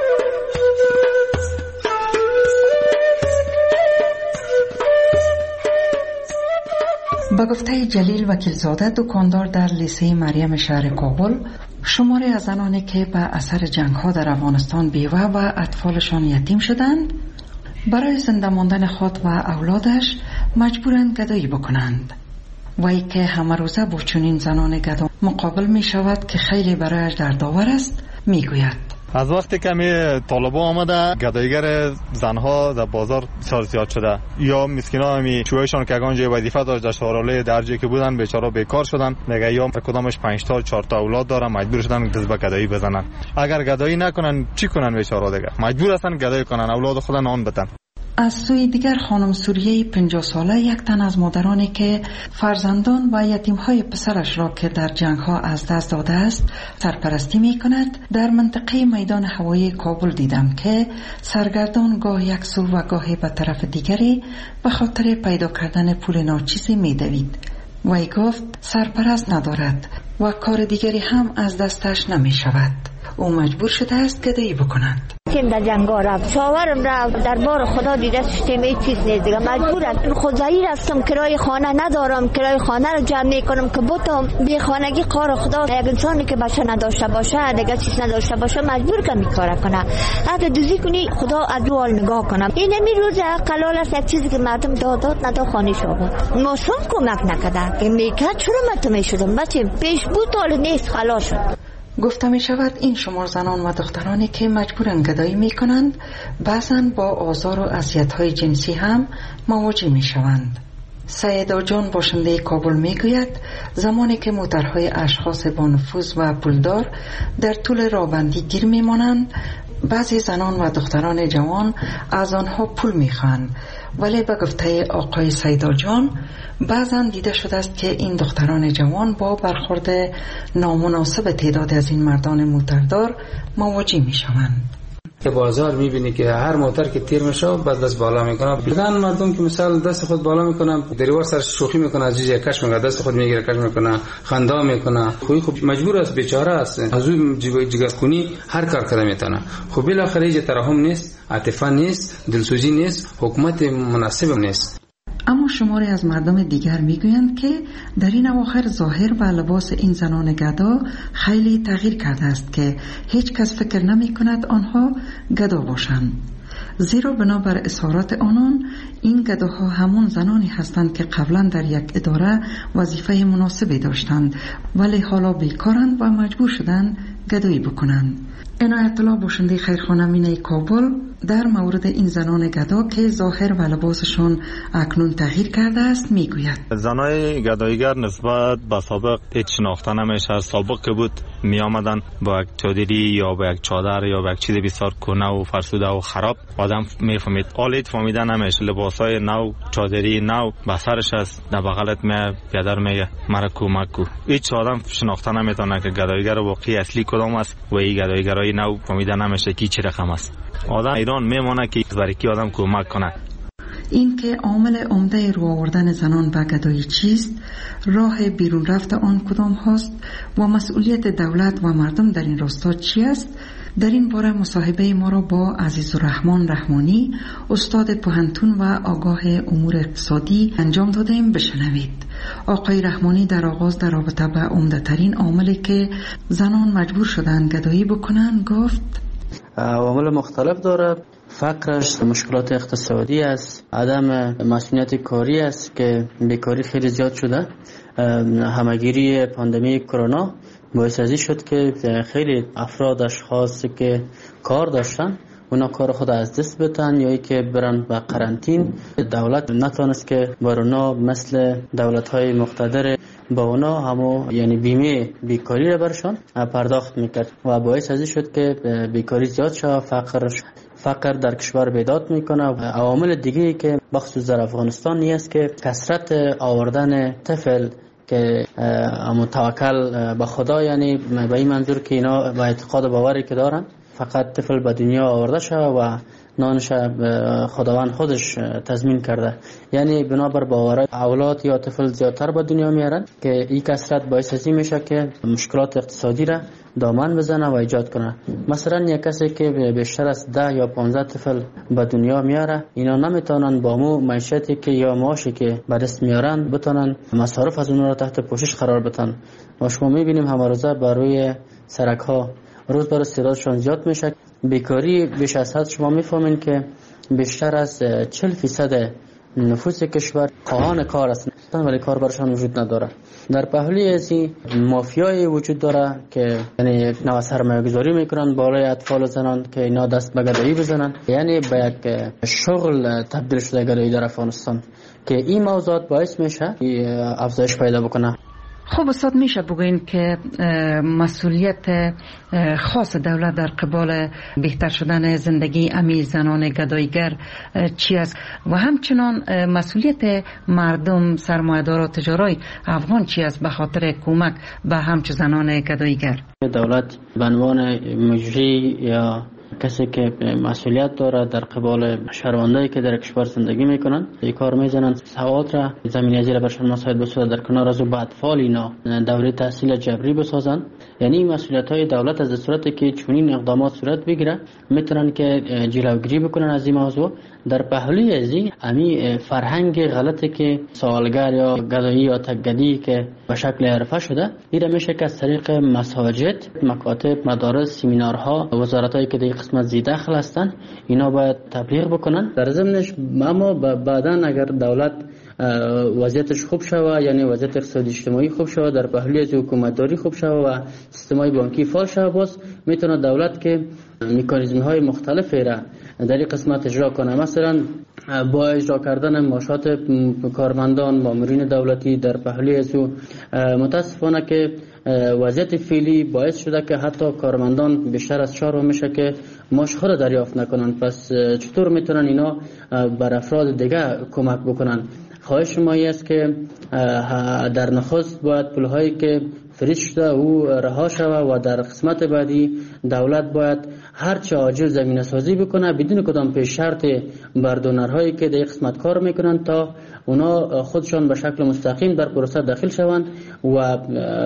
به گفته جلیل وکیلزاده دکاندار در لیسه مریم شهر کابل شماری از زنانی که به اثر جنگ ها در افغانستان بیوه و اطفالشان یتیم شدند برای زنده ماندن خود و اولادش مجبورند گدایی بکنند و ای که همه روزه با چنین زنان گدا مقابل می شود که خیلی برایش دردآور است می گوید از وقتی که می طالبان آمده گدایگر زنها در بازار بسیار زیاد شده یا مسکینا می چویشان که اگان جای وظیفه داشت در شهرالای درجه که بودن بیچاره بیکار شدن دیگه یا کدامش پنج تا چهار تا اولاد دارن مجبور شدن دست به گدایی بزنن. اگر گدایی نکنن چی کنن بیچاره دیگه مجبور هستن گدایی کنن اولاد خودن نان بدن. از سوی دیگر خانم سوریه پنجاه ساله یک تن از مادرانی که فرزندان و یتیمهای پسرش را که در جنگ ها از دست داده است سرپرستی می کند در منطقه میدان هوایی کابل دیدم که سرگردان گاه یک سو و گاهی به طرف دیگری به خاطر پیدا کردن پول ناچیزی می دوید. وی گفت سرپرست ندارد و کار دیگری هم از دستش نمی شود. او مجبور شده است گدایی بکند. تیم در جنگا رفت شاورم رفت در بار خدا دیده سیستم ای چیز نیست دیگه مجبورم خود ظاهر هستم کرای خانه ندارم کرای خانه رو جمع میکنم که بودم بی خانگی کار خدا یک انسانی که بچه نداشته باشه دیگه چیز نداشته باشه مجبور که میکاره کنه حتی دوزی کنی خدا از رو حال نگاه کنم. این می روز قلال است یک چیزی که مردم دادات ندا خانه شد ماشوم کمک نکرده که میکرد چرا مت میشدم بچه پیش بود حال نیست خلاص شد. گفته می شود این شمار زنان و دخترانی که مجبورن گدایی می کنند بعضاً با آزار و اذیت‌های جنسی هم مواجه می شوند. سیدا جان باشنده کابل می گوید زمانی که موترهای اشخاص با نفوذ و پولدار در طول راهبندی گیر می مانند بعضی زنان و دختران جوان از آنها پول می خواهند ولی به گفته آقای سیدا جان بعضا دیده شده است که این دختران جوان با برخورد نامناسب تعداد از این مردان موتردار مواجه می شوند. که بازار میبینی که هر موتر که تیر میشه بعد دست بالا میکنه بگن مردم که مثال دست خود بالا میکنن دریوار سر شوخی میکنه از جیجه کش میکنه دست خود میگیره کش میکنه خندا میکنه خوی خب مجبور است بیچاره است از اون جگرخونی هر کار کرده میتونه خب بالاخره هیچ ترحم نیست عاطفه نیست دلسوزی نیست حکومت مناسب نیست. اما شماری از مردم دیگر میگویند که در این اواخر ظاهر و لباس این زنان گدا خیلی تغییر کرده است که هیچ کس فکر نمی کند آنها گدا باشند زیرا بنابر اظهارات آنان این گداها همون زنانی هستند که قبلا در یک اداره وظیفه مناسبی داشتند ولی حالا بیکارند و مجبور شدند گدایی بکنند. عنایت الله باشنده خیرخانه مینه کابل در مورد این زنان گدا که ظاهر و لباسشون اکنون تغییر کرده است میگوید زنای گدایگر نسبت به سابق هیچ شناخته نمیشه. سابق که بود می آمدن با یک چادری یا با یک چادر یا با یک چیز بسیار کنه و فرسوده و خراب آدم میفهمید آلیت فهمیده نمیشه لباسای نو چادری نو به سرش است در بغلت می پدر میگه مرا کمک کو هیچ آدم شناخته نمیتونه که گدایگر واقعی اصلی کدام است و این گدایگرای نو فهمیده نمیشه کی چه رقم است. آدم ایران میمونه که برای کی آدم کمک کنه. این که عامل عمده رو آوردن زنان به گدایی چیست، راه بیرون رفت آن کدام هاست و مسئولیت دولت و مردم در این راستا چی است، در این باره مصاحبه ما را با عزیزالرحمن رحمانی استاد پوهنتون و آگاه امور اقتصادی انجام دادیم. بشنوید. آقای رحمانی در آغاز در رابطه به عمده ترین عاملی که زنان مجبور شدند گدایی بکنند گفت عوامل مختلف داره. فقرش، مشکلات اقتصادی است، عدم مسئولیت کاری است که بیکاری خیلی زیاد شده. همگیری پاندمی کرونا باعث ازی شد که خیلی افراد اشخاص که کار داشتن اونا کار خود از دست بتن یا ای که برن به قرنطین. دولت نتونست که بارونا مثل دولت های مقتدر با اونا همو یعنی بیمه بیکاری را برشان پرداخت میکرد و باعث ازی شد که بیکاری زیاد شد، فقر فقر در کشور بیداد میکنه. و عوامل دیگه که بخصوص در افغانستان نیست که کثرت آوردن طفل که متوکل به خدا، یعنی به این منظور که اینا با اعتقاد باوری که دارن فقط طفل به دنیا آورده شد و نانش خداوند خودش تضمین کرده، یعنی بنابر باورای اولاد یا طفل زیادتر به دنیا میارن که این کثرت باعث ازی میشه که مشکلات اقتصادی را دامن بزنه و ایجاد کنه. مثلا یک کسی که بیشتر از ده یا پانزده طفل به دنیا میاره، اینا نمیتونن با مو معیشتی که یا معاشی که به دست میارن بتونن مصارف از اون را تحت پوشش قرار بدن. و شما میبینیم همه روزه بر روی سرک ها روز بر روز تعدادشون زیاد میشه. بیکاری بیش از حد شما میفهمین که بیشتر از چهل فیصد نفوس کشور خواهان کار هستند ولی کار برشان وجود نداره. در پهلوی ازی مافیای وجود داره که یعنی یک نوع سرمایه گذاری میکنن بالای اطفال و زنان که اینا دست به گدایی بزنن، یعنی به یک شغل تبدیل شده گدایی در افغانستان که این موضوعات باعث میشه افزایش پیدا بکنه. خب استاد میشه بگوین که مسئولیت خاص دولت در قبال بهتر شدن زندگی امی زنان گدایگر چی است و همچنان مسئولیت مردم سرمایه‌دار و تجارای افغان چی است به خاطر کمک به همچ زنان گدایگر؟ دولت به عنوان مجری یا کسی که مسئولیت داره در قبال شهروندایی که در کشور زندگی میکنن این کار میزنن، سواد را زمینه ازی را برشان مساعد بسازن، در کنار از او به اطفال اینا دوره تحصیل جبری بسازن. یعنی مسئولیت های دولت از صورتی که چنین اقدامات صورت بگیره میتونن که جلوگیری بکنن از این موضوع. در پهلوی ازی امی فرهنگ غلطی که سوالگر یا گدایی یا تگدی که به شکل حرفه شده، این میشه که از طریق مساجد، مکاتب، مدارس، سمینارها، وزارتایی که در قسمت زی دخل هستن اینا باید تبلیغ بکنن. در ضمنش اما بعداً اگر دولت وضعیتش خوب شوه، یعنی وضعیت اقتصادی اجتماعی خوب شوه، در پهلوی از حکومتداری خوب شوه و سیستمای بانکی فعال شوه، باز میتونه دولت که مکانیزم های مختلفی را در این قسمت اجرا کنه. مثلا با اجرا کردن معاشات کارمندان، مامورین دولتی در پهلوی از متاسفانه که وضعیت فعلی باعث شده که حتی کارمندان بیشتر از چهار میشه که معاش خود دریافت نکنن. پس چطور میتونن اینا بر افراد دیگه کمک بکنن؟ خواهش ما است که در نخست باید پولهایی که فریز شده او رها شوه و در قسمت بعدی دولت باید هرچه عاجل زمینه سازی بکنه بدون کدام پیش شرط بر دونرهایی که در قسمت کار میکنن تا اونا خودشان به شکل مستقیم در پروسه داخل شوند و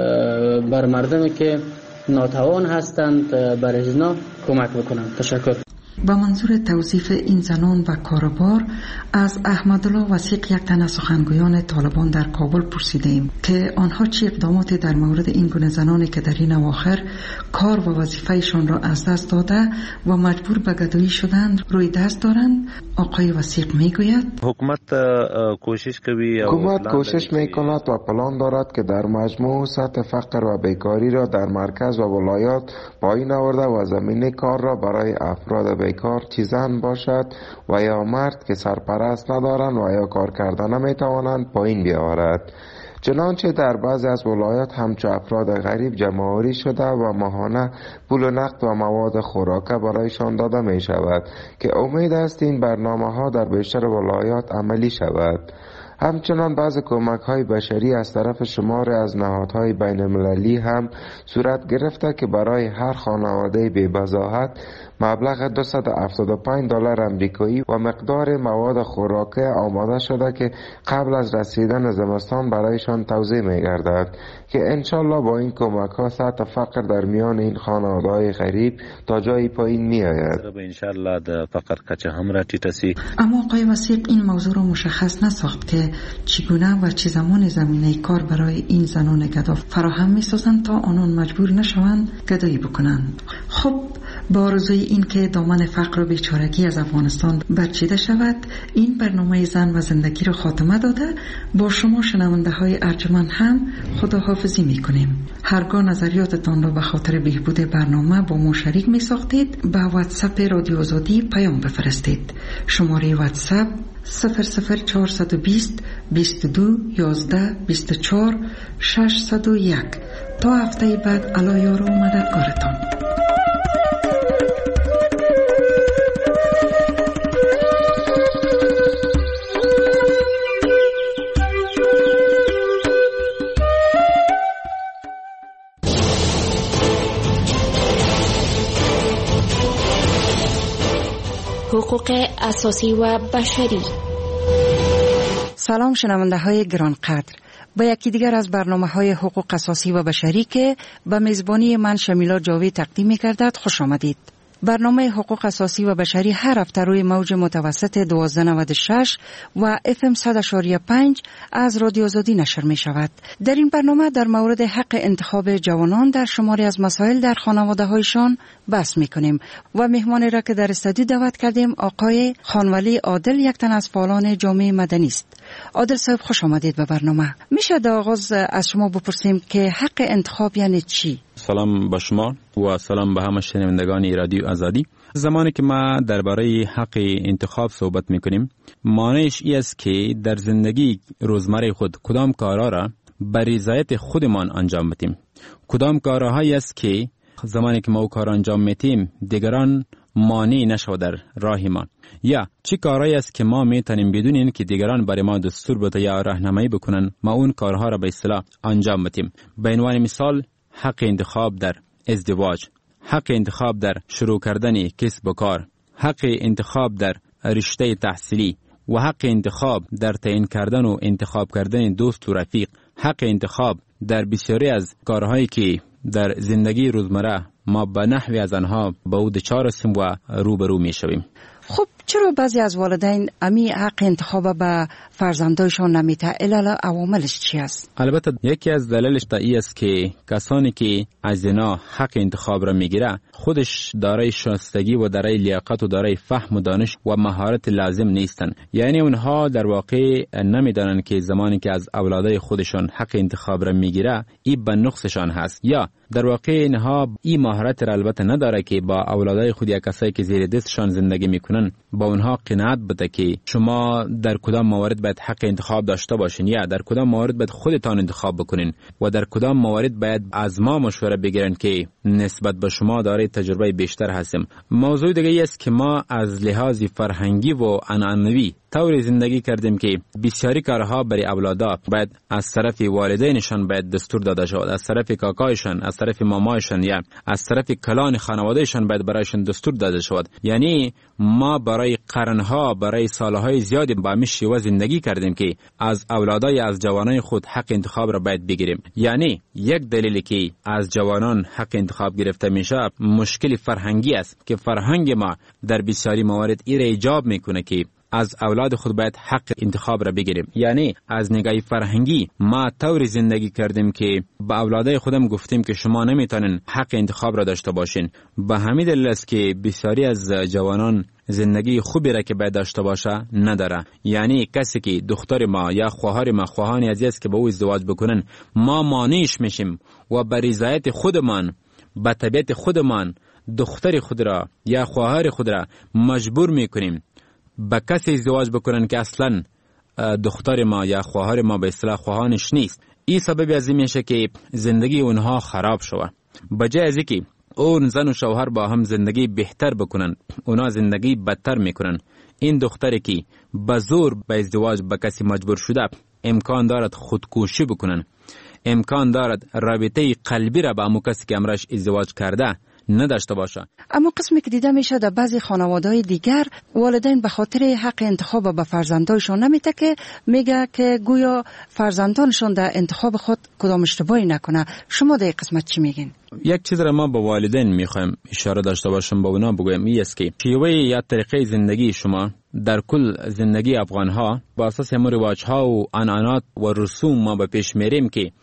بر مردمی که ناتوان هستند بر ازنا کمک بکنند. تشکر. با منظور توصیف این زنان و کاروبار از احمدالله وثیق، یک تن از سخنگویان طالبان در کابل، پرسیدیم که آنها چه اقداماتی در مورد این گونه زنانی که در این اواخر کار و وظیفهشان را از دست داده و مجبور به گدایی شدند روی دست دارند. آقای وثیق میگوید حکومت کوشش کوي حکومت کوشش میکند و پلان دارد که در مجموع سطح فقر و بیکاری را در مرکز و ولایات پایین آورده و زمینه کار را برای افراد بیکار چه زن باشد و یا مرد که سرپرست ندارند و یا کار کردن نمیتوانند پایین بیاورد. چنانچه در بعضی از ولایات همچو افراد غریب جمع‌آوری شده و ماهانه پول نقد و مواد خوراکه برایشان داده می شود که امید است این برنامه ها در بیشتر ولایات عملی شود. همچنان بعض کمک های بشری از طرف شمار از نهادهای بین المللی هم صورت گرفته که برای هر خانواده بی بضاعت مبلغ دویست و هفتاد و پنج دلار امریکایی و مقدار مواد خوراکه آماده شده که قبل از رسیدن زمستان برایشان توزیع می گردد که انشالله با این کمک ها سطح فقر در میان این خانواده های غریب تا جایی پایین می آید. انشالله د فقر کچه هم را ټیټه. اما آقای وثیق این موضوع را مشخص نساخت که چگونه و چه زمان زمینه کار برای این زنان گدا فراهم می سازند تا آنان مجبور نشوند گدایی بکنند. خب با آرزوی این که دامن فقر و بیچارگی از افغانستان برچیده شود، این برنامه زن و زندگی را خاتمه داده با شما شنونده های ارجمند هم خداحافظی می کنیم. هرگاه نظریاتتان را به خاطر بهبود برنامه با ما شریک می ساختید، به واتساپ رادیو آزادی پیام بفرستید. شماره واتساپ صفر صفر چهارصد و بیست بیست و دو یازده بیست و چهار ششصد و یک. تا هفته بعد الله یار و مددگارتان. حقوق اساسی و بشری. سلام شنونده های گرانقدر، با یکی دیگر از برنامه های حقوق اساسی و بشری که به میزبانی من شمیلا جاوی تقدیم می گردد خوش آمدید. برنامه حقوق اساسی و بشری هر هفته روی موج متوسط دوازده نود و شش و اف ام صد و پنج از رادیو آزادی نشر می شود. در این برنامه در مورد حق انتخاب جوانان در شماری از مسائل در خانواده هایشان بحث می کنیم و مهمان را که در استودیو دعوت کردیم آقای خانولی عادل، یک تن از فعالان جامعه مدنی است. عادل صاحب خوش آمدید به برنامه. میشه در آغاز از شما بپرسیم که حق انتخاب یعنی چی؟ سلام به شما و سلام به همه شنوندگان رادیو آزادی. زمانی که ما درباره حق انتخاب صحبت میکنیم، معنیش این است که در زندگی روزمره خود کدام کارها را به رضایت خودمان انجام بدیم. کدام کارهایی است که زمانی که ما او کار انجام میتیم دیگران مانع نشود در راه ما، یا چی کارهایی است که ما میتونیم بدون این که دیگران برای ما دستور بده یا راهنمایی بکنن ما اون کارها را به اصطلاح انجام بدیم. به عنوان مثال حق انتخاب در ازدواج، حق انتخاب در شروع کردن کسب و کار، حق انتخاب در رشته تحصیلی و حق انتخاب در تعیین کردن و انتخاب کردن دوست و رفیق، حق انتخاب در بسیاری از کارهایی که در زندگی روزمره ما به نحوی از آنها به او دچار هستیم و روبرو می شویم. خب چرا بعضی از والدین امی حق انتخاب به فرزندایشان نمیته؟ علل عواملش چی است؟ البته یکی از دلایلش این است که کسانی که از اینا حق انتخاب را میگیره خودش دارای شایستگی و دارای لیاقت و دارای فهم و دانش و مهارت لازم نیستن. یعنی اونها در واقع نمیدانن که زمانی که از اولادای خودشان حق انتخاب را میگیره این به نقصشان هست، یا در واقع اینها این مهارت را البته نداره که با اولادای خود یا کسایی که زیر دستشان زندگی میکنن با اونها قناعت بده که شما در کدام موارد باید حق انتخاب داشته باشین یا در کدام موارد باید خودتان انتخاب بکنین و در کدام موارد باید از ما مشوره بگیرن که نسبت به شما داره تجربه بیشتر هستیم. موضوع دیگه ای است که ما از لحاظ فرهنگی و عنعنوی طوری زندگی کردیم که بسیاری کارها برای اولادا باید از طرف والدینشان باید دستور داده شود، از طرف کاکایشان، از طرف مامایشان یا از طرف کلان خانوادهشان باید برایشان دستور داده شود. یعنی ما برای قرنها، برای سالهای زیادی با همین شیوه زندگی کردیم که از اولادای از جوانای خود حق انتخاب را باید بگیریم. یعنی یک دلیلی که از جوانان حق انتخاب گرفته میشه مشکل فرهنگی است که فرهنگ ما در بسیاری موارد این را ایجاب میکنه که از اولاد خود باید حق انتخاب را بگیریم. یعنی از نگاه فرهنگی ما طوری زندگی کردیم که با اولادای خودم گفتیم که شما نمیتونین حق انتخاب را داشته باشین. به همین دلیل است که بسیاری از جوانان زندگی خوبی را که باید داشته باشه نداره. یعنی کسی که دختر ما یا خواهر ما خواهانی عزیز است که با او ازدواج بکنن ما مانعش میشیم و به رضایت خودمان، به طبیعت خودمان دختر خود را یا خواهر خود را مجبور میکنیم با کسی ازدواج بکنن که اصلا دختر ما یا خواهر ما به اصطلاح خواهانش نیست. این سبب از این میشه که زندگی اونها خراب شود. بجای از اینکه اون زن و شوهر با هم زندگی بهتر بکنن اونا زندگی بدتر میکنن. این دختری که به زور به ازدواج با کسی مجبور شده امکان دارد خودکشی بکنن، امکان دارد رابطه قلبی را با همون کسی که امرش ازدواج کرده نداشته باشه. اما قسمی که دیده میشه در بعضی خانواده‌های دیگر والدین به خاطر حق انتخاب به فرزندانشون نمیته که میگه که گویا فرزندانشون در انتخاب خود کدام اشتباهی نکنه. شما در این قسمت چی میگین؟ یک چیز را ما با والدین میخوایم اشاره داشته باشم با اونا بگویم این است که شیوه یا طریقه زندگی شما در کل زندگی افغان‌ها با اساس هم رواج‌ها و عنعنات و رسوم ما به پیش میریم که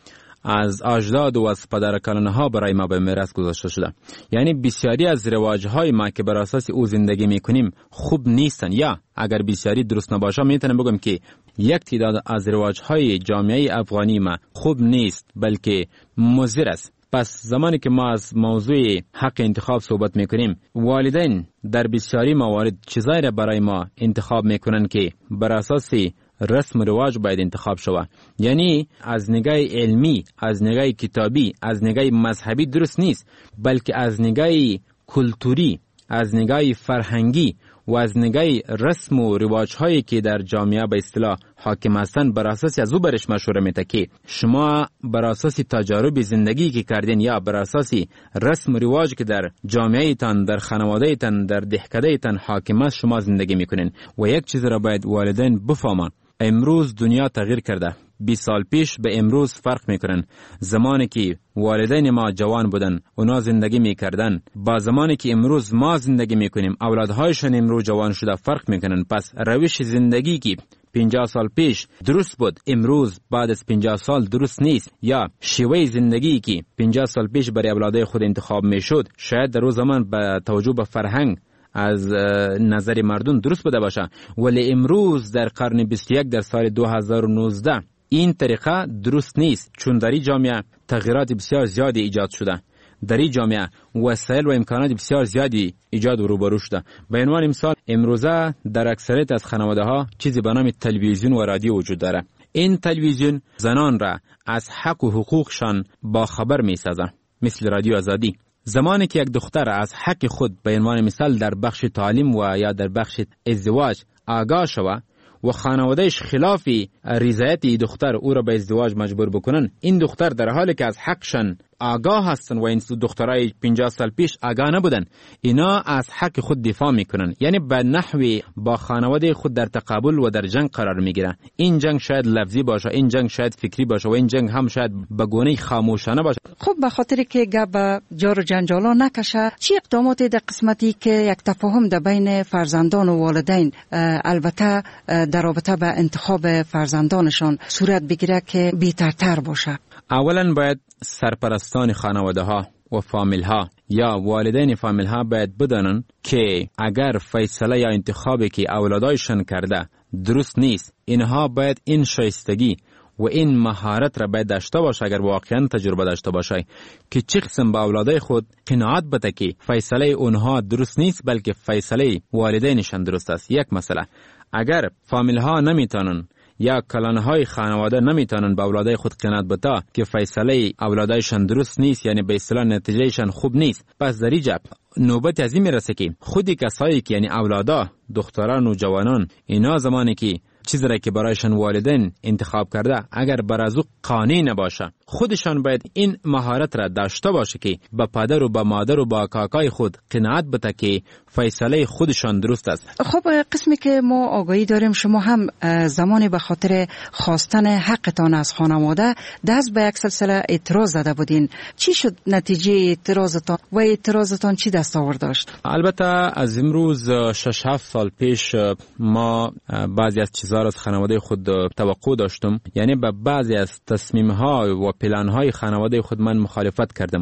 از اجداد و از پدرکلانها برای ما به میراث گذاشته شده. یعنی بسیاری از رواجهای ما که بر اساس او زندگی میکنیم خوب نیستن، یا اگر بسیاری درست نباشه میتونم بگم که یک تعداد از رواجهای جامعه افغانی ما خوب نیست بلکه مضر است. پس زمانی که ما از موضوع حق انتخاب صحبت میکنیم، والدین در بسیاری موارد چیزایی را برای ما انتخاب میکنن که بر اساس رسم و رواج باید انتخاب شود. یعنی از نگاه علمی، از نگاه کتابی، از نگاه مذهبی درست نیست، بلکه از نگاه کلتوری، از نگاه فرهنگی و از نگاه رسم و رواج هایی که در جامعه به اصطلاح حاکم هستند بر اساس از او برش مشوره میده که شما بر اساس تجارب زندگی که کردین یا بر اساس رسم و رواج که در جامعه تان، در خانواده تان، در دهکده تان حاکم است شما زندگی میکنین. و یک چیز را باید والدین بفهمن، امروز دنیا تغییر کرده. بیست سال پیش به امروز فرق میکنن. زمانی که والدین ما جوان بودن اونا زندگی میکردن با زمانی که امروز ما زندگی میکنیم اولادهایشون امروز جوان شده فرق میکنن. پس روش زندگی که پنجاه سال پیش درست بود امروز بعد از پنجاه سال درست نیست، یا شیوه زندگی که پنجاه سال پیش برای اولادای خود انتخاب میشد شاید در روز زمان به توجه به فرهنگ از نظر مردم درست بوده باشه، ولی امروز در قرن بیست و یک در سال دو هزار و نوزده این طریقه درست نیست، چون در این جامعه تغییرات بسیار زیادی ایجاد شده. در این جامعه وسایل و امکانات بسیار زیادی ایجاد و روبرو شده. به عنوان مثال امروزه در اکثریت از خانواده ها چیزی به نام تلویزیون و رادیو وجود داره. این تلویزیون زنان را از حق و حقوقشان با خبر می سازه، مثل رادیو آزادی. زمانی که یک دختر از حق خود به عنوان مثال در بخش تعلیم و یا در بخش ازدواج آگاه شود و خانوادهش خلاف رضایت دختر او را به ازدواج مجبور بکنن، این دختر در حالی که از حقشان آگاه هستن و این دخترای پنجاه سال پیش آگاه نبودن، اینا از حق خود دفاع میکنن، یعنی به نحوی با خانواده خود در تقابل و در جنگ قرار میگیرن. این جنگ شاید لفظی باشه، این جنگ شاید فکری باشه و این جنگ هم شاید به گونه خاموشانه باشه. خب به خاطر که گپ جار و جنجالا نکشه، چی اقداماتی در قسمتی که یک تفاهم در بین فرزندان و والدین البته در رابطه به انتخاب فرزندانشان صورت بگیره که بهترتر باشه؟ اولا باید سرپرستان خانواده ها و فامیل ها یا والدین فامیل ها باید بدانن که اگر فیصله یا انتخابی که اولادایشان کرده درست نیست، اینها باید این شایستگی و این مهارت را باید داشته باشه، اگر واقعا تجربه داشته باشه که چه قسم با اولادای خود قناعت بده که فیصله اونها درست نیست بلکه فیصله والدینشان درست است. یک مسئله، اگر فامیل ها نمیتونن یا کلانهای خانواده نمیتونن به اولادای خود قناعت بده که فیصله اولادایشان درست نیست، یعنی به اصطلاح نتیجهشان خوب نیست، پس در اینجا نوبت از این میرسه که خودی کسایی که یعنی اولادا، دختران و جوانان، اینا زمانی که چیزی را که برایشان والدین انتخاب کرده اگر بر از او قانع نباشه، خودشان باید این مهارت را داشته باشه که با پدر و با مادر و با کاکای خود قناعت بده که فیصله خودشان درست است. خب قسمی که ما آگاهی داریم شما هم زمانی به خاطر خواستن حقتان از خانواده دست به یک سلسله اعتراض زده بودین، چی شد نتیجه اعتراضتان و اعتراضتان چی دستاورد داشت؟ البته از امروز شش هفت سال پیش ما بعضی از چیزها از خانواده خود توقع داشتم، یعنی به بعضی از تصمیم ها و پلان های خانواده خود من مخالفت کردم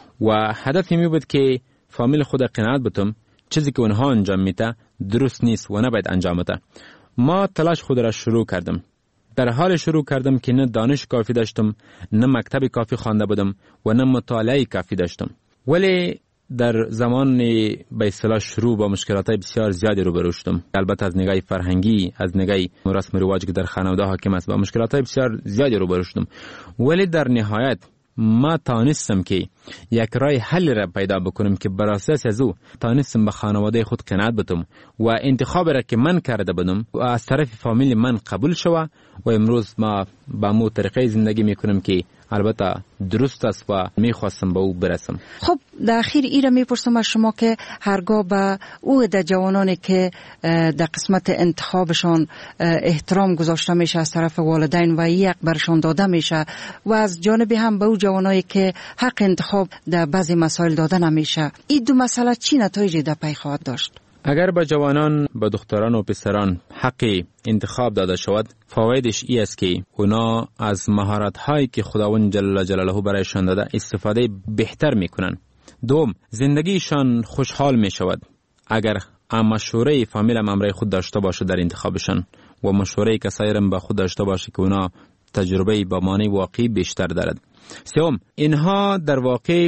و هدفی می بود که فامیل خود قناعت بتم چیزی که اونها انجام میده درست نیست و نباید انجام بده. ما تلاش خود را شروع کردم. در حال شروع کردم که نه دانش کافی داشتم، نه مکتب کافی خوانده بودم و نه مطالعه کافی داشتم، ولی در زمان به اصطلاح شروع با مشکلات بسیار زیادی روبرو شدم. البته از نگاه فرهنگی، از نگاه رسم و رواج که در خانواده حاکم است با مشکلات بسیار زیادی روبرو شدم، ولی در نهایت ما تانستم که یک راه حل را پیدا بکنم که بر اساس از او تانستم به خانواده خود قناعت بدم و انتخاب را که من کرده بودم و از طرف فامیل من قبول شود و امروز ما با مو طریقه زندگی میکنم که البته درست است و میخواستم به او برسم. خب در اخیر ای را میپرسم از شما که هرگاه به او در جوانانی که در قسمت انتخابشان احترام گذاشته میشه از طرف والدین و یک برشان داده میشه و از جانبی هم به او جوانایی که حق انتخاب در بعضی مسائل داده نمیشه، این دو مسئله چی نتایجی در پی خواهد داشت؟ اگر به جوانان، به دختران و پسران حق انتخاب داده شود، فوایدش ای است که اونا از مهارت هایی که خداوند جل جلاله برایشان داده استفاده بهتر میکنن. دوم، زندگیشان خوشحال می شود اگر مشوره فامیل هم امرای خود داشته باشه در انتخابشان و مشوره کسایی هم با خود داشته باشه که اونا تجربه با معنی واقعی بیشتر دارد. سوم، اینها در واقع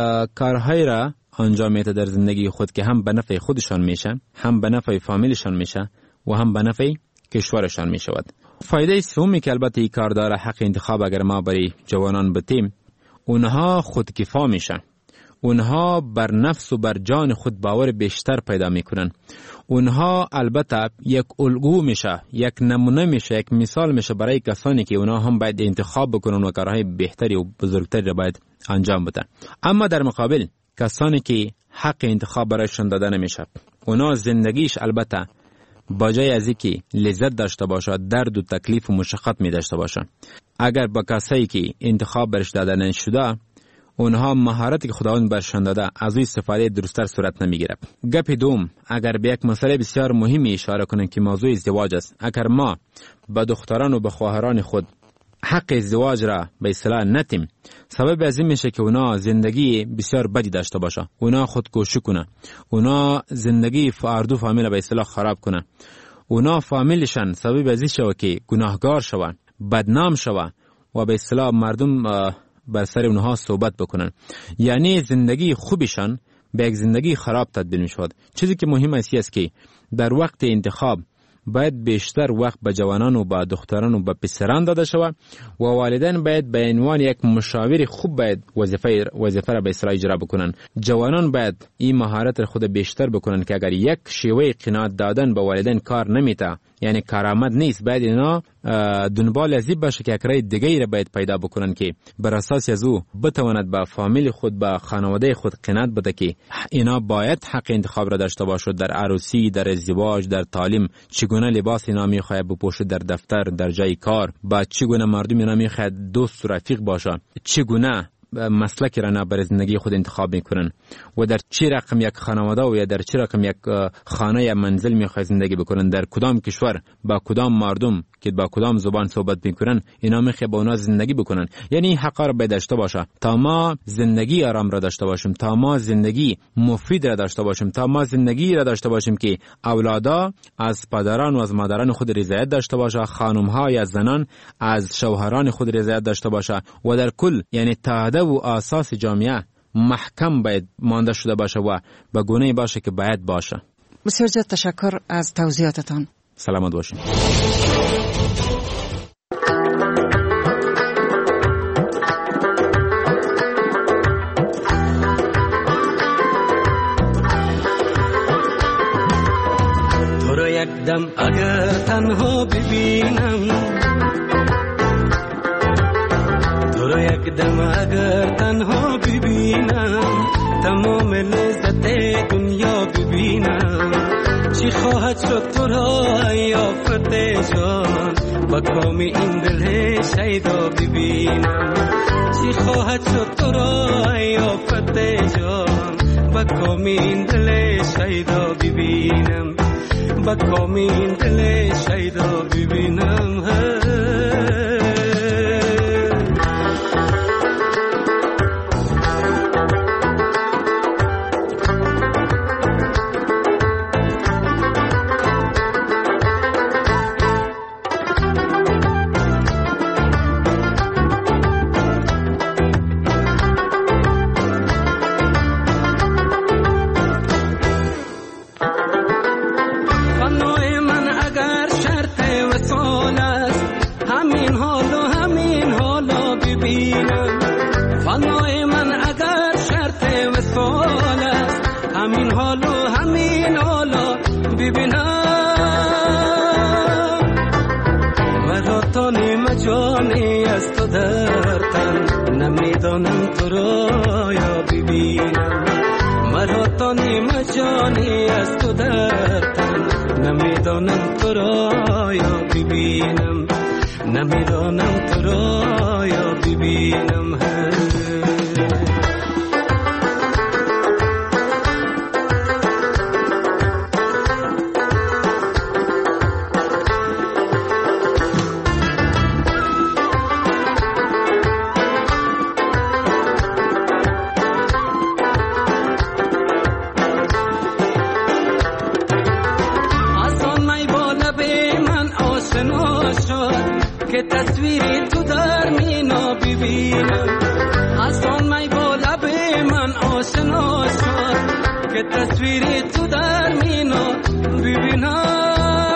کارهای را انجام میده در زندگی خود که هم به نفع خودشان میشه، هم به نفع فامیلشان میشه و هم به نفع کشورشان میشود. فایده سومی که البته این کار داره حق انتخاب اگر ما برای جوانان بتیم، اونها خودکفا میشن، اونها بر نفس و بر جان خود باور بیشتر پیدا میکنن، اونها البته یک الگو میشه، یک نمونه میشه، یک مثال میشه برای کسانی که اونها هم باید انتخاب بکنن و کارهای بهتری و بزرگتری را باید انجام بدن. اما در مقابل کسانی که حق انتخاب برایشان داده نمیشه، اونا زندگیش البته با جای از اینکه لذت داشته باشه درد و تکلیف و مشقت می داشته باشه. اگر با کسایی که انتخاب برش داده نشده، اونها مهارتی که خداوند برشان داده از این استفاده درستر صورت نمیگیره. گپ دوم، اگر به یک مسئله بسیار مهمی اشاره کنیم که موضوع ازدواج است. اگر ما به دختران و به خواهران خود حق ازدواج را به اصطلاح نتیم، سبب از این میشه که اونا زندگی بسیار بدی داشته باشه، اونا خودکشی کنه، اونا زندگی فردو فامیل به اصطلاح خراب کنه، اونا فامیلشان سبب از این شوه که گناهگار شوه، بدنام شوه و به اصطلاح مردم بر سر اونها صحبت بکنن. یعنی زندگی خوبشان به یک زندگی خراب تبدیل میشود. چیزی که مهم است که در وقت انتخاب باید بیشتر وقت به جوانان و به دختران و به پسران داده شود و والدین باید به عنوان یک مشاور خوب باید وظیفه وظیفه را به اصطلاح اجرا بکنن. جوانان باید این مهارت را خود بیشتر بکنن که اگر یک شیوه قناعت دادن به والدین کار نمیته، یعنی کارآمد نیست، باید اینا دنبال از این باشه که یک راه دیگه را باید پیدا بکنن که بر اساس از او بتواند به فامیل خود، به خانواده خود قناعت بده که اینا باید حق انتخاب را داشته باشد در عروسی، در ازدواج، در تعلیم، چگونه لباس اینا میخواهد بپوشد در دفتر، در جای کار، با چگونه مردم اینا میخواهد دوست و رفیق باشه، چگونه مسلکی را برای زندگی خود انتخاب میکنن و در چه رقم یک خانواده و یا در چه رقم یک خانه یا منزل میخواد زندگی بکنن، در کدام کشور با کدام مردم که با کدام زبان صحبت میکنن، اینا میخواد با اونا زندگی بکنن. یعنی حق را باید داشته باشه تا ما زندگی آرام را داشته باشیم، تا ما زندگی مفید را داشته باشیم، تا ما زندگی را داشته باشیم که اولادا از پدران و از مادران خود رضایت داشته باشه، خانم ها یا زنان از شوهران خود رضایت داشته باشه و در کل یعنی تعهد و اساس جامعه محکم باید مانده شده باشه و به گونه باشه که باید باشه. بسیار زیاد تشکر از توضیحاتتان. سلامت باشین. تو رو یک دم اگر تنها ببینم، تو رو یک دم اگر تنها ببینم، تمام لذت دنیا ببینم. چی خواهد شد تو را یافت جان، با کام این دل شیدا ببینم. چی خواهد شد تو را یافت جان، با کام این دل شیدا ببینم، با کام این دل شیدا ببینم. جانی از تو در تن، نمیدانم تو را یا ببینم. مرا تا نیم جانی از تو در تن، نمیدانم تو را یا ببینم، نمیدانم تو را یا ببینم. آشنا شد که تصویری تو در مینا ببینم. از آن می با لب من آشنا شد که تصویری تو در مینا ببینم.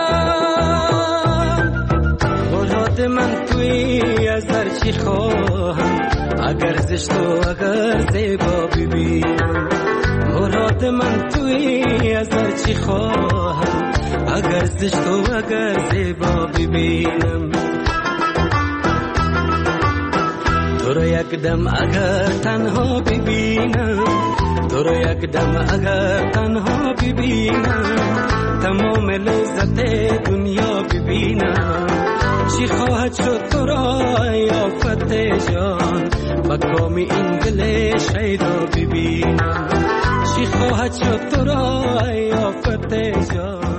مراد من توی از در چی خواهم، اگر زشت و اگر زیبا ببینم. مراد من توی از در چی خواهم، اگر زشت و اگر زیبا ببینم. تو رو یک دم اگر تنها ببینم، تو رو یک دم اگر تنها ببینم، تمام لذت دنیا ببینم. چی خواهد شد تو را یافت جان، مقام این دل شیدا ببینم. چی خواهد شد تو را یافت جان.